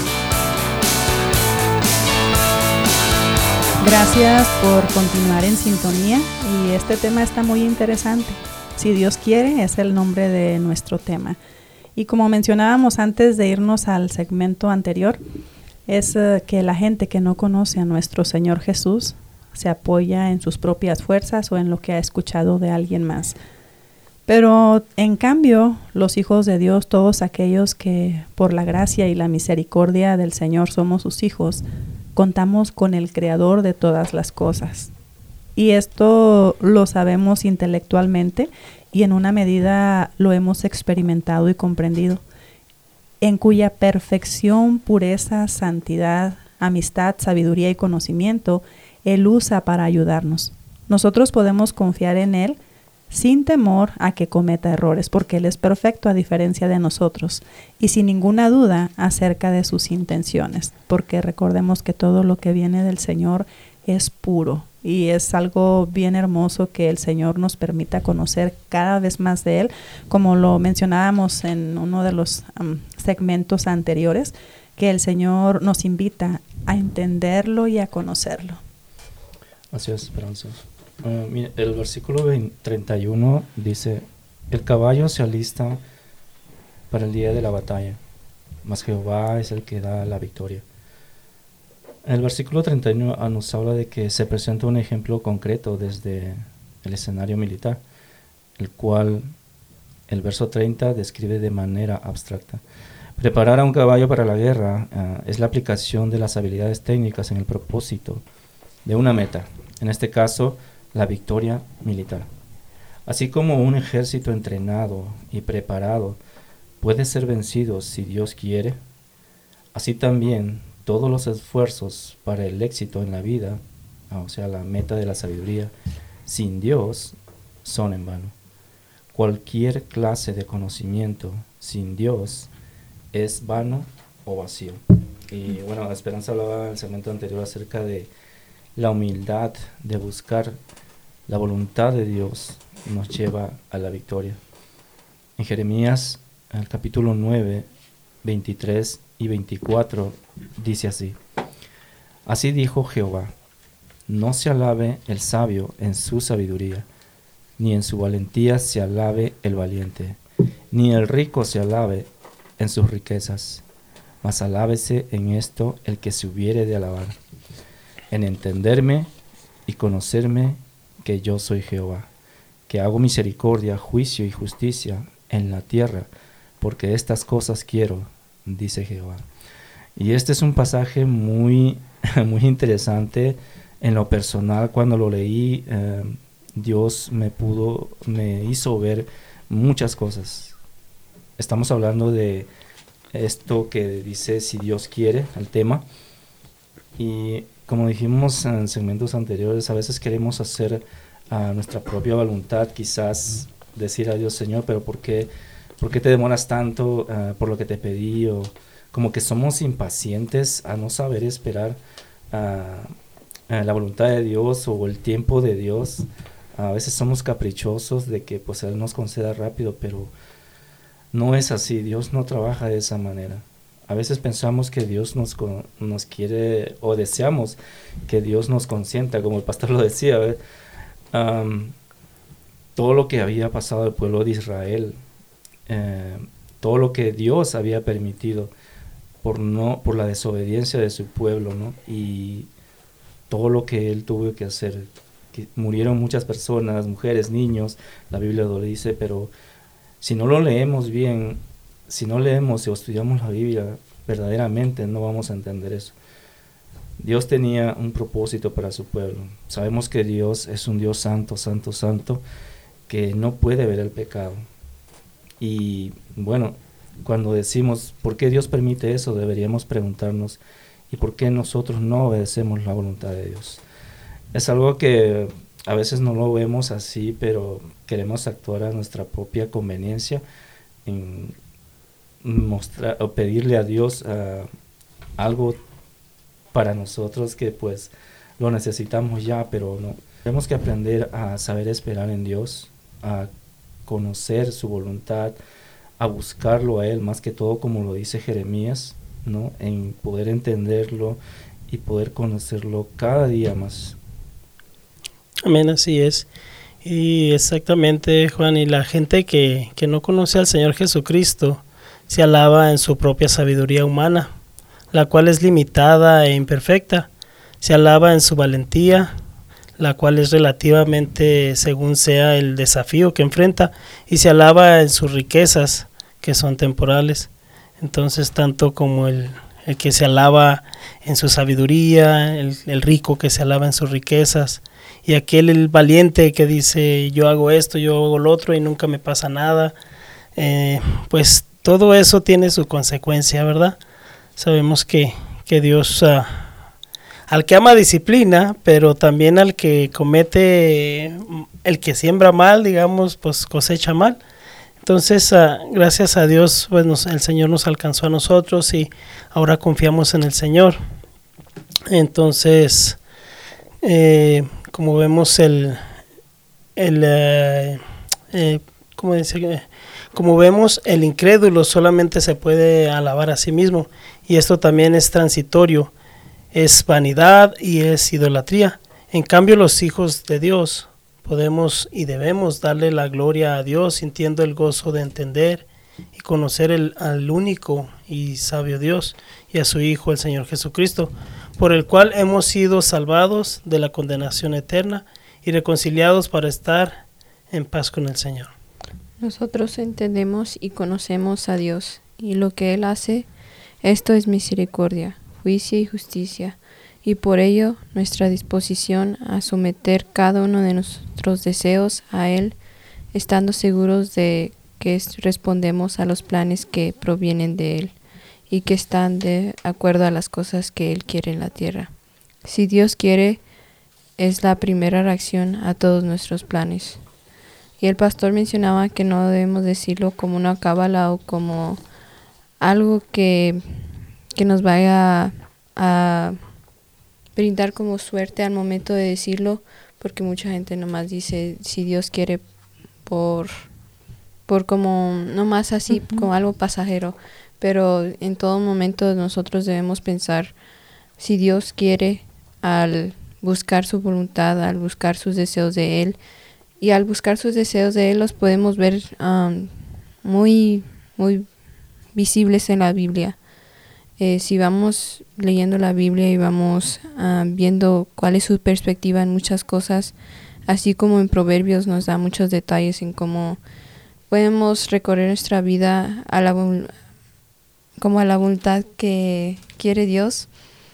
Gracias por continuar en sintonía y este tema está muy interesante. Si Dios quiere, es el nombre de nuestro tema. Y como mencionábamos antes de irnos al segmento anterior, es uh, que la gente que no conoce a nuestro Señor Jesús se apoya en sus propias fuerzas o en lo que ha escuchado de alguien más. Pero en cambio, los hijos de Dios, todos aquellos que por la gracia y la misericordia del Señor somos sus hijos, contamos con el Creador de todas las cosas. Y esto lo sabemos intelectualmente y en una medida lo hemos experimentado y comprendido, en cuya perfección, pureza, santidad, amistad, sabiduría y conocimiento Él usa para ayudarnos. Nosotros podemos confiar en Él sin temor a que cometa errores, porque Él es perfecto a diferencia de nosotros, y sin ninguna duda acerca de sus intenciones, porque recordemos que todo lo que viene del Señor es puro, y es algo bien hermoso que el Señor nos permita conocer cada vez más de Él, como lo mencionábamos en uno de los um, segmentos anteriores, que el Señor nos invita a entenderlo y a conocerlo. Así es, Esperanza. Uh, mira, el versículo treinta y uno dice: el caballo se alista para el día de la batalla, mas Jehová es el que da la victoria. El versículo treinta y uno nos habla de que se presenta un ejemplo concreto desde el escenario militar, el cual el verso treinta describe de manera abstracta. Preparar a un caballo para la guerra uh, es la aplicación de las habilidades técnicas en el propósito de una meta, en este caso la victoria militar. Así como un ejército entrenado y preparado puede ser vencido si Dios quiere, así también todos los esfuerzos para el éxito en la vida, o sea, la meta de la sabiduría, sin Dios, son en vano. Cualquier clase de conocimiento sin Dios es vano o vacío. Y bueno, Esperanza hablaba en el segmento anterior acerca de la humildad de buscar la voluntad de Dios, nos lleva a la victoria. En Jeremías, en el capítulo nueve, veintitrés y veinticuatro, dice así: así dijo Jehová, no se alabe el sabio en su sabiduría, ni en su valentía se alabe el valiente, ni el rico se alabe en sus riquezas, mas alábese en esto el que se hubiere de alabar, en entenderme y conocerme que yo soy Jehová, que hago misericordia, juicio y justicia en la tierra, porque estas cosas quiero, dice Jehová. Y este es un pasaje muy, muy interesante. En lo personal, cuando lo leí, eh, Dios me pudo, me hizo ver muchas cosas. Estamos hablando de esto que dice si Dios quiere, el tema. Y como dijimos en segmentos anteriores, a veces queremos hacer a nuestra propia voluntad, quizás decir a Dios, Señor, pero ¿por qué, por qué te demoras tanto uh, por lo que te pedí? O como que somos impacientes a no saber esperar uh, uh, la voluntad de Dios o el tiempo de Dios. A veces somos caprichosos de que pues Él nos conceda rápido, pero no es así. Dios no trabaja de esa manera. A veces pensamos que Dios nos, nos quiere, o deseamos que Dios nos consienta, como el pastor lo decía, ¿eh? Um, todo lo que había pasado al pueblo de Israel, eh, todo lo que Dios había permitido por no por la desobediencia de su pueblo, ¿no? Y todo lo que Él tuvo que hacer, que murieron muchas personas, mujeres, niños, la Biblia lo dice, pero si no lo leemos bien, si no leemos o estudiamos la Biblia verdaderamente, no vamos a entender eso. Dios tenía un propósito para su pueblo. Sabemos que Dios es un Dios santo, santo, santo, que no puede ver el pecado. Y bueno, cuando decimos, ¿por qué Dios permite eso? Deberíamos preguntarnos, ¿y por qué nosotros no obedecemos la voluntad de Dios? Es algo que a veces no lo vemos así, pero queremos actuar a nuestra propia conveniencia, en mostrar o pedirle a Dios uh, algo para nosotros que pues lo necesitamos ya, pero no. Tenemos que aprender a saber esperar en Dios, a conocer su voluntad, a buscarlo a Él, más que todo como lo dice Jeremías, ¿no? En poder entenderlo y poder conocerlo cada día más. Amén, así es. Y exactamente, Juan, y la gente que, que no conoce al Señor Jesucristo se alaba en su propia sabiduría humana, la cual es limitada e imperfecta. Se alaba en su valentía, la cual es relativamente según sea el desafío que enfrenta, y se alaba en sus riquezas, que son temporales. Entonces, tanto como el, el que se alaba en su sabiduría, el, el rico que se alaba en sus riquezas, y aquel el valiente que dice yo hago esto, yo hago lo otro y nunca me pasa nada, eh, pues todo eso tiene su consecuencia, ¿verdad? Sabemos que, que Dios uh, al que ama disciplina, pero también al que comete, el que siembra mal, digamos, pues cosecha mal. Entonces, uh, gracias a Dios, pues nos, el Señor nos alcanzó a nosotros y ahora confiamos en el Señor. Entonces, eh, como vemos el, el eh, eh, ¿cómo dice? Como vemos, el incrédulo solamente se puede alabar a sí mismo, y esto también es transitorio, es vanidad y es idolatría. En cambio, los hijos de Dios podemos y debemos darle la gloria a Dios, sintiendo el gozo de entender y conocer el, al único y sabio Dios y a su Hijo, el Señor Jesucristo, por el cual hemos sido salvados de la condenación eterna y reconciliados para estar en paz con el Señor. Nosotros entendemos y conocemos a Dios, y lo que Él hace, esto es misericordia, juicio y justicia, y por ello nuestra disposición a someter cada uno de nuestros deseos a Él, estando seguros de que respondemos a los planes que provienen de Él y que están de acuerdo a las cosas que Él quiere en la tierra. Si Dios quiere, es la primera reacción a todos nuestros planes. Y el pastor mencionaba que no debemos decirlo como una cábala o como algo que, que nos vaya a, a brindar como suerte al momento de decirlo, porque mucha gente nomás dice si Dios quiere por, por como nomás así, uh-huh. como algo pasajero, pero en todo momento nosotros debemos pensar si Dios quiere, al buscar su voluntad, al buscar sus deseos de Él, y al buscar sus deseos de Él los podemos ver um, muy, muy visibles en la Biblia. Eh, si vamos leyendo la Biblia y vamos uh, viendo cuál es su perspectiva en muchas cosas, así como en Proverbios nos da muchos detalles en cómo podemos recorrer nuestra vida a la, como a la voluntad que quiere Dios,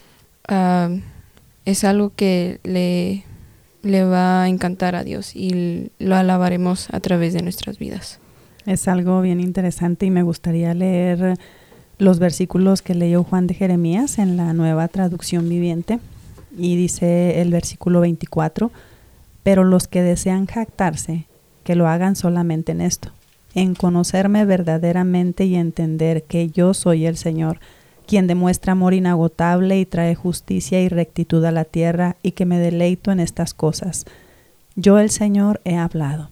uh, es algo que le, le va a encantar a Dios y lo alabaremos a través de nuestras vidas. Es algo bien interesante y me gustaría leer los versículos que leyó Juan de Jeremías en la Nueva Traducción Viviente, y dice el versículo veinticuatro: pero los que desean jactarse, que lo hagan solamente en esto, en conocerme verdaderamente y entender que yo soy el Señor, quien demuestra amor inagotable y trae justicia y rectitud a la tierra, y que me deleito en estas cosas. Yo, el Señor, he hablado.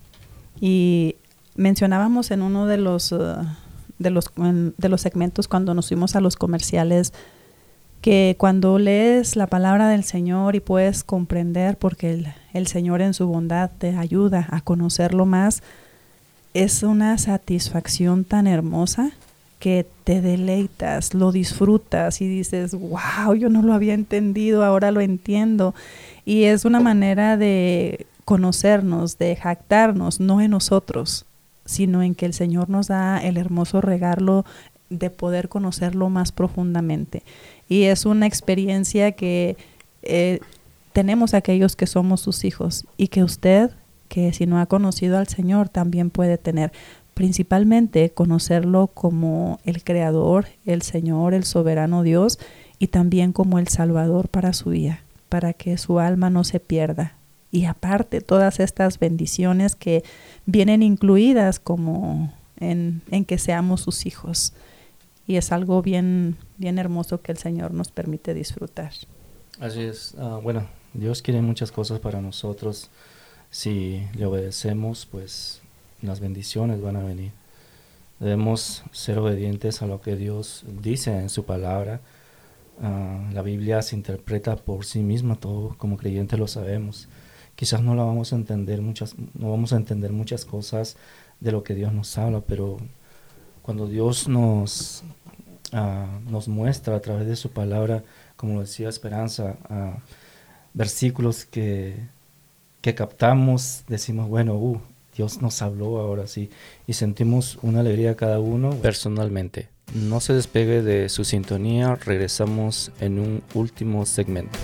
Y mencionábamos en uno de los... Uh, de los de los segmentos cuando nos fuimos a los comerciales, que cuando lees la palabra del Señor y puedes comprender, porque el, el Señor en su bondad te ayuda a conocerlo más, es una satisfacción tan hermosa que te deleitas, lo disfrutas y dices, wow, yo no lo había entendido, ahora lo entiendo. Y es una manera de conocernos, de jactarnos, no en nosotros, sino en que el Señor nos da el hermoso regalo de poder conocerlo más profundamente. Y es una experiencia que eh, tenemos aquellos que somos sus hijos, y que usted, que si no ha conocido al Señor, también puede tener. Principalmente conocerlo como el Creador, el Señor, el soberano Dios, y también como el Salvador para su vida, para que su alma no se pierda. Y aparte, todas estas bendiciones que vienen incluidas como en, en que seamos sus hijos. Y es algo bien, bien hermoso que el Señor nos permite disfrutar. Así es. Uh, bueno, Dios quiere muchas cosas para nosotros. Si le obedecemos, pues las bendiciones van a venir. Debemos ser obedientes a lo que Dios dice en su palabra. Uh, la Biblia se interpreta por sí misma, todos como creyentes lo sabemos. Quizás no la vamos a entender muchas, no vamos a entender muchas cosas de lo que Dios nos habla, pero cuando Dios nos, uh, nos muestra a través de su palabra, como lo decía Esperanza, uh, versículos que, que captamos, decimos, bueno, uh, Dios nos habló ahora sí, y sentimos una alegría cada uno personalmente. No se despegue de su sintonía, regresamos en un último segmento.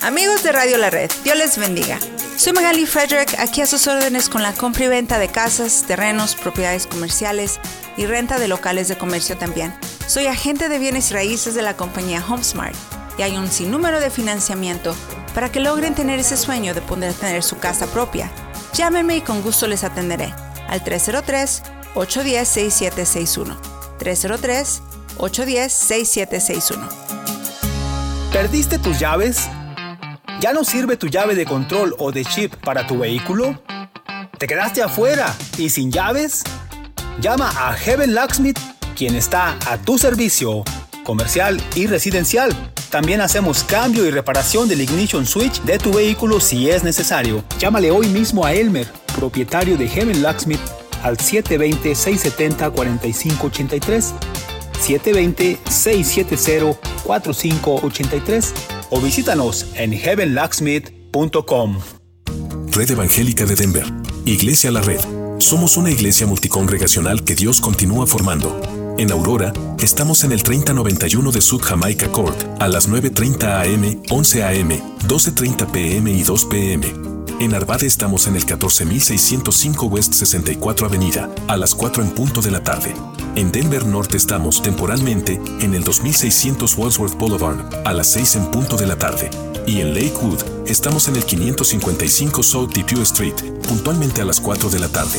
Amigos de Radio La Red, Dios les bendiga. Soy Magali Frederick, aquí a sus órdenes con la compra y venta de casas, terrenos, propiedades comerciales y renta de locales de comercio también. Soy agente de bienes raíces de la compañía HomeSmart y hay un sinnúmero de financiamiento para que logren tener ese sueño de poder tener su casa propia. Llámenme y con gusto les atenderé al tres cero tres, ocho uno cero, seis siete seis uno. tres cero tres, ocho uno cero, seis siete seis uno. ¿Perdiste tus llaves? ¿Ya no sirve tu llave de control o de chip para tu vehículo? ¿Te quedaste afuera y sin llaves? Llama a Heaven Locksmith, quien está a tu servicio, comercial y residencial. También hacemos cambio y reparación del ignition switch de tu vehículo si es necesario. Llámale hoy mismo a Elmer, propietario de Heaven Locksmith, al siete dos cero, seis siete cero, cuatro cinco ocho tres, siete dos cero, seis siete cero, cuatro cinco ocho tres o visítanos en heaven locksmith punto com. Red Evangélica de Denver, Iglesia La Red. Somos una iglesia multicongregacional que Dios continúa formando. En Aurora, estamos en el treinta noventa y uno de South Jamaica Court, a las nueve treinta a eme, once a eme, doce treinta pe eme y dos pe eme. En Arvada estamos en el catorce mil seiscientos cinco West sesenta y cuatro Avenida, a las cuatro en punto de la tarde. En Denver Norte estamos temporalmente en el dos mil seiscientos Wadsworth Boulevard, a las seis en punto de la tarde. Y en Lakewood, estamos en el quinientos cincuenta y cinco South Depew Street, puntualmente a las cuatro de la tarde.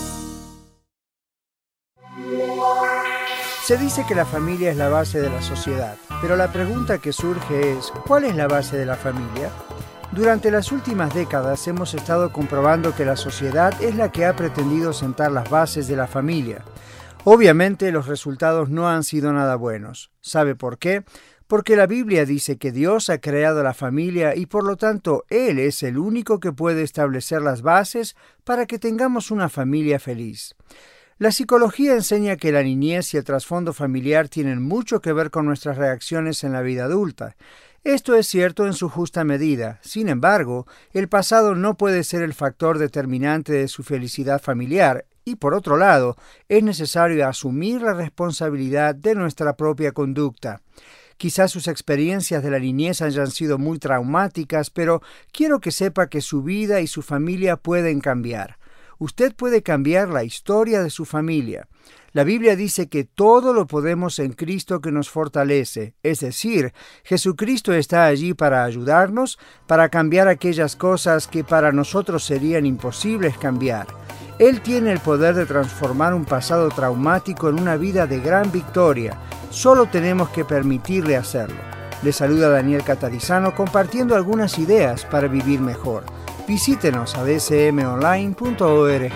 Se dice que la familia es la base de la sociedad, pero la pregunta que surge es, ¿cuál es la base de la familia? Durante las últimas décadas hemos estado comprobando que la sociedad es la que ha pretendido sentar las bases de la familia. Obviamente los resultados no han sido nada buenos. ¿Sabe por qué? Porque la Biblia dice que Dios ha creado la familia y por lo tanto Él es el único que puede establecer las bases para que tengamos una familia feliz. La psicología enseña que la niñez y el trasfondo familiar tienen mucho que ver con nuestras reacciones en la vida adulta. Esto es cierto en su justa medida. Sin embargo, el pasado no puede ser el factor determinante de su felicidad familiar y, por otro lado, es necesario asumir la responsabilidad de nuestra propia conducta. Quizás sus experiencias de la niñez hayan sido muy traumáticas, pero quiero que sepa que su vida y su familia pueden cambiar. Usted puede cambiar la historia de su familia. La Biblia dice que todo lo podemos en Cristo que nos fortalece, es decir, Jesucristo está allí para ayudarnos, para cambiar aquellas cosas que para nosotros serían imposibles cambiar. Él tiene el poder de transformar un pasado traumático en una vida de gran victoria. Solo tenemos que permitirle hacerlo. Le saluda Daniel Catarizano compartiendo algunas ideas para vivir mejor. Visítenos a d c m online punto org.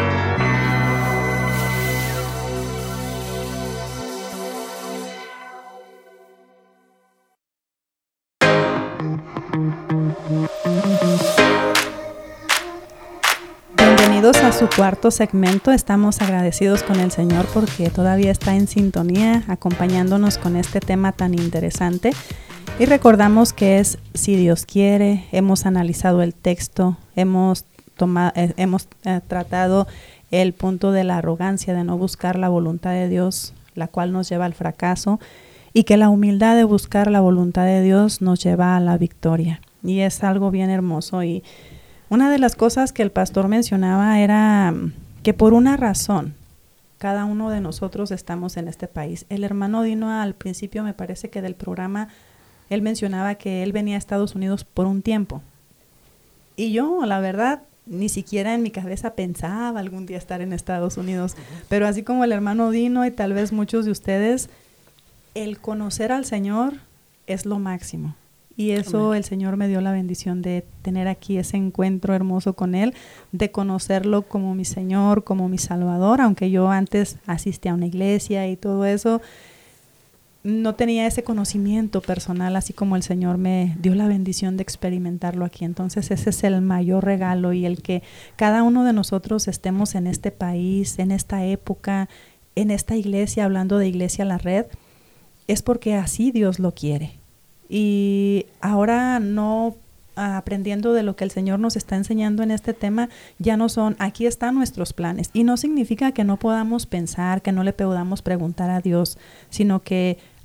Bienvenidos a su cuarto segmento. Estamos agradecidos con el Señor porque todavía está en sintonía, acompañándonos con este tema tan interesante. Y recordamos que es si Dios quiere. Hemos analizado el texto, hemos, tomado, eh, hemos eh, tratado el punto de la arrogancia, de no buscar la voluntad de Dios, la cual nos lleva al fracaso, y que la humildad de buscar la voluntad de Dios nos lleva a la victoria. Y es algo bien hermoso. Y una de las cosas que el pastor mencionaba era que por una razón cada uno de nosotros estamos en este país. El hermano Dino al principio, me parece que del programa, él mencionaba que él venía a Estados Unidos por un tiempo. Y yo, la verdad, ni siquiera en mi cabeza pensaba algún día estar en Estados Unidos. Uh-huh. Pero así como el hermano Dino y tal vez muchos de ustedes, el conocer al Señor es lo máximo. Y eso Amén. El Señor me dio la bendición de tener aquí ese encuentro hermoso con Él, de conocerlo como mi Señor, como mi Salvador, aunque yo antes asistía a una iglesia y todo eso, no tenía ese conocimiento personal, así como el Señor me dio la bendición de experimentarlo aquí. Entonces ese es el mayor regalo, y el que cada uno de nosotros estemos en este país, en esta época, en esta iglesia, hablando de Iglesia La Red, es porque así Dios lo quiere. Y ahora no aprendiendo de lo que el Señor nos está enseñando en este tema, ya no son, aquí están nuestros planes. Y no significa que no podamos pensar, que no le podamos preguntar a Dios, sino que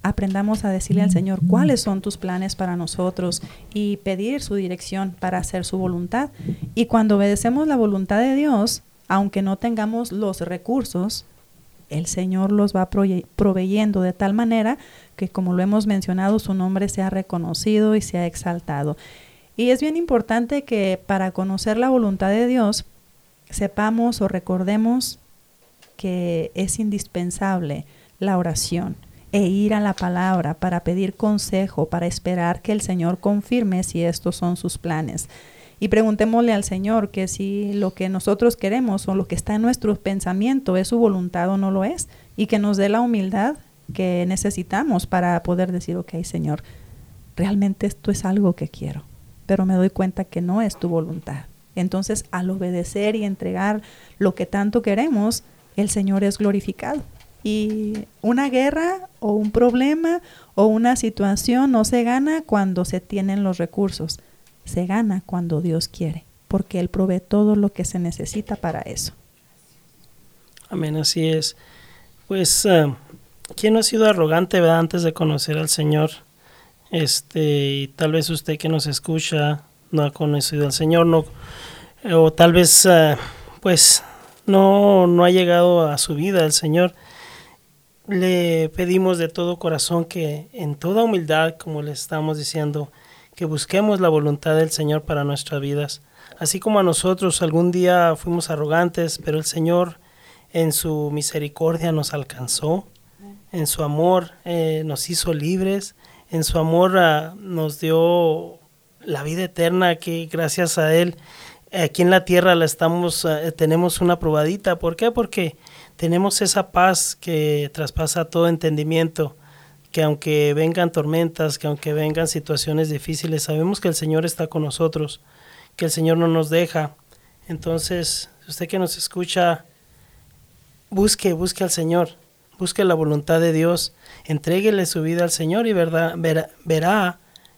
aprendamos a decirle al Señor cuáles son tus planes para nosotros y pedir su dirección para hacer su voluntad. Y cuando obedecemos la voluntad de Dios, aunque no tengamos los recursos, el Señor los va proveyendo de tal manera que, como lo hemos mencionado, su nombre sea reconocido y sea exaltado. Y es bien importante que para conocer la voluntad de Dios, sepamos o recordemos que es indispensable la oración e ir a la palabra para pedir consejo, para esperar que el Señor confirme si estos son sus planes. Y preguntémosle al Señor que si lo que nosotros queremos o lo que está en nuestro pensamiento es su voluntad o no lo es, y que nos dé la humildad que necesitamos para poder decir, ok, Señor, realmente esto es algo que quiero, pero me doy cuenta que no es tu voluntad. Entonces, al obedecer y entregar lo que tanto queremos, el Señor es glorificado. Y una guerra o un problema o una situación no se gana cuando se tienen los recursos. Se gana cuando Dios quiere, porque Él provee todo lo que se necesita para eso. Amén, así es. Pues, uh, ¿quién no ha sido arrogante, verdad, antes de conocer al Señor? Este, y tal vez usted que nos escucha no ha conocido al Señor, no, o tal vez, uh, pues, no, no ha llegado a su vida el Señor. Le pedimos de todo corazón que en toda humildad, como le estamos diciendo, que busquemos la voluntad del Señor para nuestras vidas. Así como a nosotros algún día fuimos arrogantes, pero el Señor en su misericordia nos alcanzó, en su amor eh, nos hizo libres, en su amor uh, nos dio la vida eterna, que gracias a Él aquí en la tierra la estamos, uh, tenemos una probadita. ¿Por qué? Porque tenemos esa paz que traspasa todo entendimiento, que aunque vengan tormentas, que aunque vengan situaciones difíciles, sabemos que el Señor está con nosotros, que el Señor no nos deja. Entonces, usted que nos escucha, busque, busque al Señor, busque la voluntad de Dios, entréguele su vida al Señor y verdad, verá, verá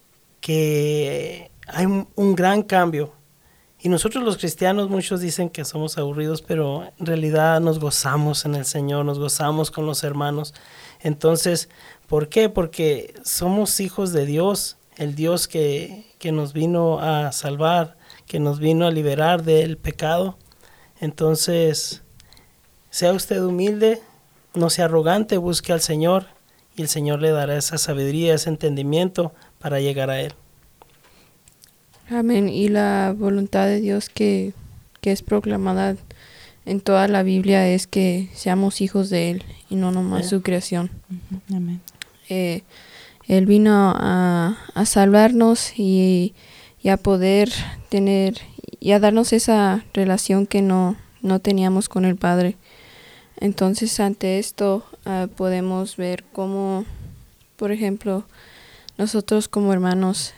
que hay un, un gran cambio. Y nosotros los cristianos, muchos dicen que somos aburridos, pero en realidad nos gozamos en el Señor, nos gozamos con los hermanos. Entonces, ¿por qué? Porque somos hijos de Dios, el Dios que, que nos vino a salvar, que nos vino a liberar del pecado. Entonces, sea usted humilde, no sea arrogante, busque al Señor y el Señor le dará esa sabiduría, ese entendimiento para llegar a Él. Amén. Y la voluntad de Dios que, que es proclamada en toda la Biblia es que seamos hijos de Él y no nomás su creación. Uh-huh. Amén. Eh, él vino a, a salvarnos y, y a poder tener y a darnos esa relación que no, no teníamos con el Padre. Entonces, ante esto uh, podemos ver cómo, por ejemplo, nosotros como hermanos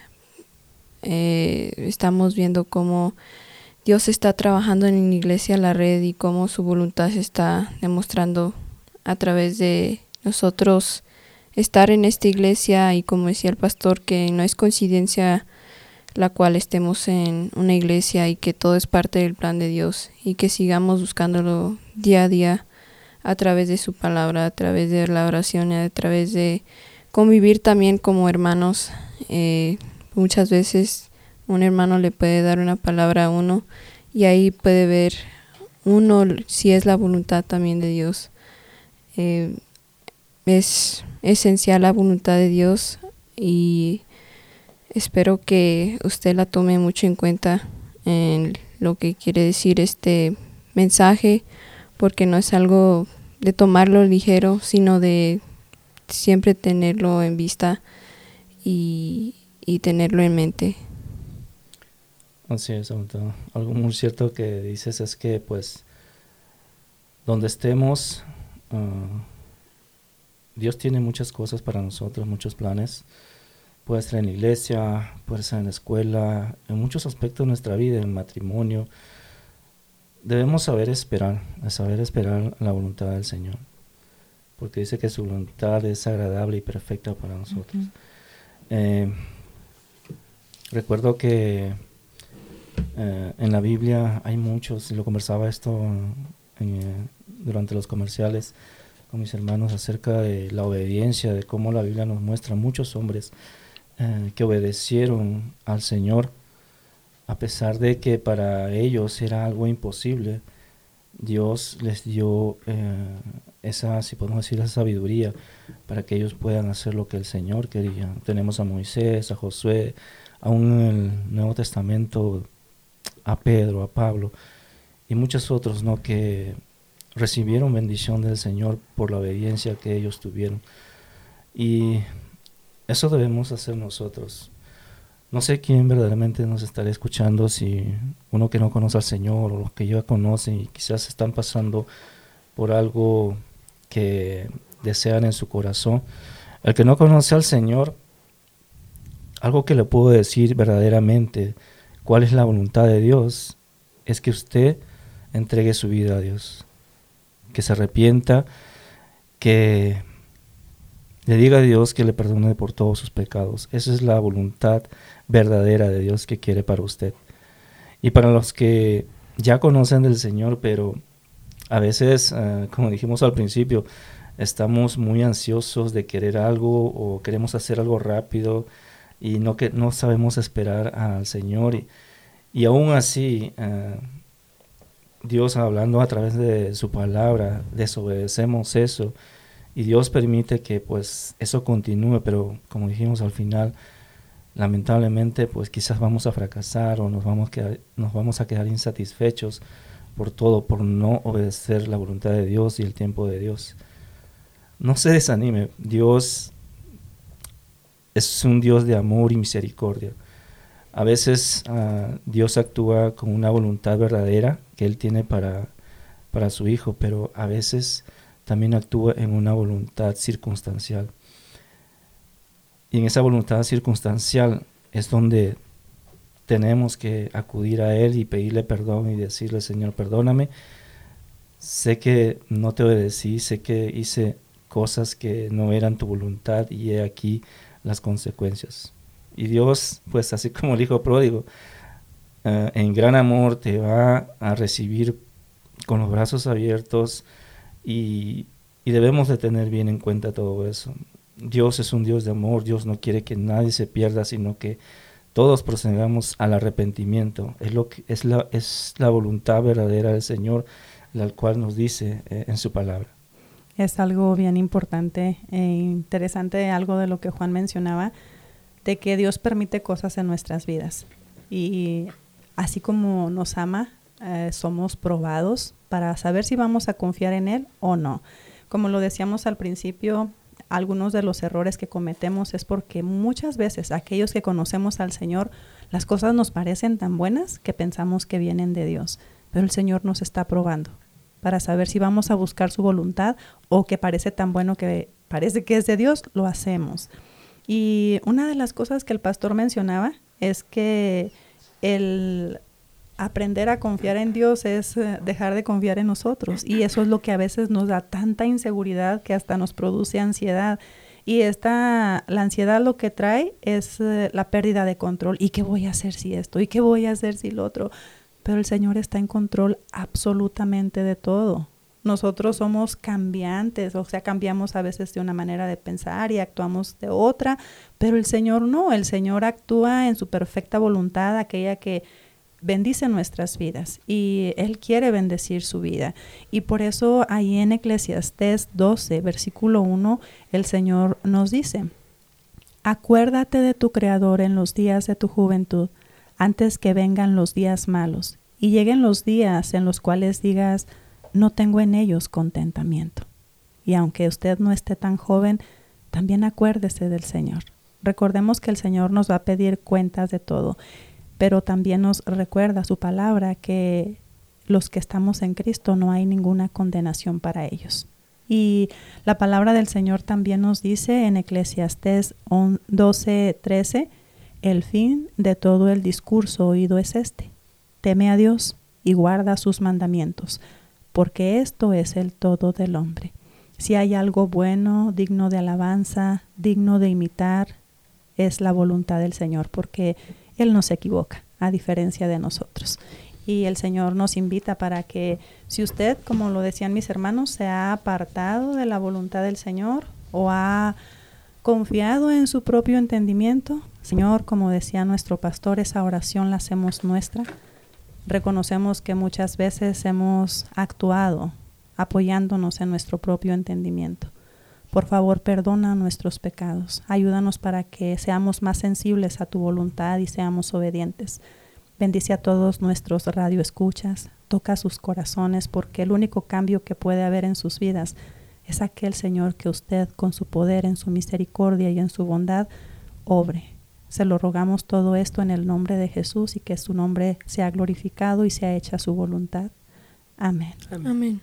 eh, estamos viendo cómo Dios está trabajando en la iglesia La Red y cómo su voluntad se está demostrando a través de nosotros estar en esta iglesia. Y como decía el pastor, que no es coincidencia la cual estemos en una iglesia y que todo es parte del plan de Dios y que sigamos buscándolo día a día a través de su palabra, a través de la oración y a través de convivir también como hermanos. Eh, muchas veces un hermano le puede dar una palabra a uno y ahí puede ver uno si es la voluntad también de Dios. Eh, es esencial la voluntad de Dios y espero que usted la tome mucho en cuenta en lo que quiere decir este mensaje, porque no es algo de tomarlo ligero, sino de siempre tenerlo en vista y, y tenerlo en mente. Así es, algo muy cierto que dices es que pues donde estemos, uh, Dios tiene muchas cosas para nosotros, muchos planes. Puede ser en la iglesia, puede ser en la escuela, en muchos aspectos de nuestra vida, en el matrimonio. Debemos saber esperar, saber esperar la voluntad del Señor, porque dice que su voluntad es agradable y perfecta para nosotros. Uh-huh. Eh, recuerdo que eh, en la Biblia hay muchos, y lo conversaba esto en, durante los comerciales, con mis hermanos acerca de la obediencia, de cómo la Biblia nos muestra muchos hombres eh, que obedecieron al Señor, a pesar de que para ellos era algo imposible. Dios les dio eh, esa, si podemos decir, esa sabiduría para que ellos puedan hacer lo que el Señor quería. Tenemos a Moisés, a Josué, aún en el Nuevo Testamento, a Pedro, a Pablo y muchos otros, ¿no?, que recibieron bendición del Señor por la obediencia que ellos tuvieron. Y eso debemos hacer nosotros. No sé quién verdaderamente nos estará escuchando, si uno que no conoce al Señor o los que ya conocen y quizás están pasando por algo que desean en su corazón. El que no conoce al Señor, algo que le puedo decir verdaderamente, cuál es la voluntad de Dios, es que usted entregue su vida a Dios, que se arrepienta, que le diga a Dios que le perdone por todos sus pecados. Esa es la voluntad verdadera de Dios que quiere para usted. Y para los que ya conocen del Señor, pero a veces, uh, como dijimos al principio, estamos muy ansiosos de querer algo o queremos hacer algo rápido y no, que, no sabemos esperar al Señor. Y, y aún así, uh, Dios hablando a través de su palabra, desobedecemos eso. Y Dios permite que pues eso continúe, pero como dijimos al final, lamentablemente pues quizás vamos a fracasar o nos vamos, quedar, nos vamos a quedar insatisfechos por todo, por no obedecer la voluntad de Dios y el tiempo de Dios. No se desanime, Dios es un Dios de amor y misericordia. A veces uh, Dios actúa con una voluntad verdadera que Él tiene para, para su Hijo, pero a veces también actúa en una voluntad circunstancial. Y en esa voluntad circunstancial es donde tenemos que acudir a Él y pedirle perdón y decirle: Señor, perdóname, sé que no te obedecí, sé que hice cosas que no eran tu voluntad y he aquí las consecuencias. Y Dios, pues así como el hijo pródigo, uh, en gran amor te va a recibir con los brazos abiertos. Y, y debemos de tener bien en cuenta todo eso. Dios es un Dios de amor, Dios no quiere que nadie se pierda, sino que todos procedamos al arrepentimiento. Es, lo que, es, la, es la voluntad verdadera del Señor, la cual nos dice eh, en su palabra. Es algo bien importante e interesante, algo de lo que Juan mencionaba, de que Dios permite cosas en nuestras vidas. Y así como nos ama, eh, somos probados para saber si vamos a confiar en Él o no. Como lo decíamos al principio, algunos de los errores que cometemos es porque muchas veces aquellos que conocemos al Señor, las cosas nos parecen tan buenas que pensamos que vienen de Dios, pero el Señor nos está probando para saber si vamos a buscar su voluntad o que parece tan bueno que parece que es de Dios, lo hacemos. Y una de las cosas que el pastor mencionaba es que el aprender a confiar en Dios es uh, dejar de confiar en nosotros, y eso es lo que a veces nos da tanta inseguridad que hasta nos produce ansiedad. Y esta, la ansiedad lo que trae es uh, la pérdida de control. ¿Y qué voy a hacer si esto? ¿Y qué voy a hacer si lo otro? Pero el Señor está en control absolutamente de todo. Nosotros somos cambiantes, o sea, cambiamos a veces de una manera de pensar y actuamos de otra, pero el Señor no. El Señor actúa en su perfecta voluntad, aquella que bendice nuestras vidas, y Él quiere bendecir su vida. Y por eso ahí en Eclesiastés doce, versículo uno, el Señor nos dice: acuérdate de tu Creador en los días de tu juventud, antes que vengan los días malos, y lleguen los días en los cuales digas: no tengo en ellos contentamiento. Y aunque usted no esté tan joven, también acuérdese del Señor. Recordemos que el Señor nos va a pedir cuentas de todo, pero también nos recuerda su palabra que los que estamos en Cristo no hay ninguna condenación para ellos. Y la palabra del Señor también nos dice en Eclesiastés doce trece: el fin de todo el discurso oído es este: teme a Dios y guarda sus mandamientos, porque esto es el todo del hombre. Si hay algo bueno, digno de alabanza, digno de imitar, es la voluntad del Señor, porque Él no se equivoca, a diferencia de nosotros. Y el Señor nos invita para que si usted, como lo decían mis hermanos, se ha apartado de la voluntad del Señor o ha confiado en su propio entendimiento, Señor, como decía nuestro pastor, esa oración la hacemos nuestra. Reconocemos que muchas veces hemos actuado apoyándonos en nuestro propio entendimiento. Por favor, perdona nuestros pecados. Ayúdanos para que seamos más sensibles a tu voluntad y seamos obedientes. Bendice a todos nuestros radioescuchas. Toca sus corazones, porque el único cambio que puede haber en sus vidas es aquel, Señor, que usted con su poder, en su misericordia y en su bondad, obre. Se lo rogamos todo esto en el nombre de Jesús y que su nombre sea glorificado y sea hecha su voluntad. Amén. Amén. Amén.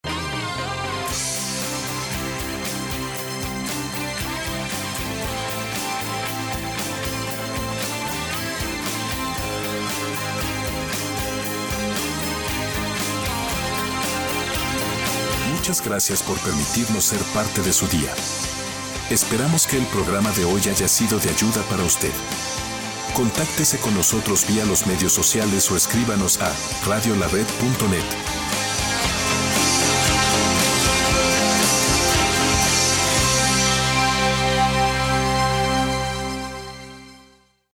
Muchas gracias por permitirnos ser parte de su día. Esperamos que el programa de hoy haya sido de ayuda para usted. Contáctese con nosotros vía los medios sociales o escríbanos a radio la red punto net.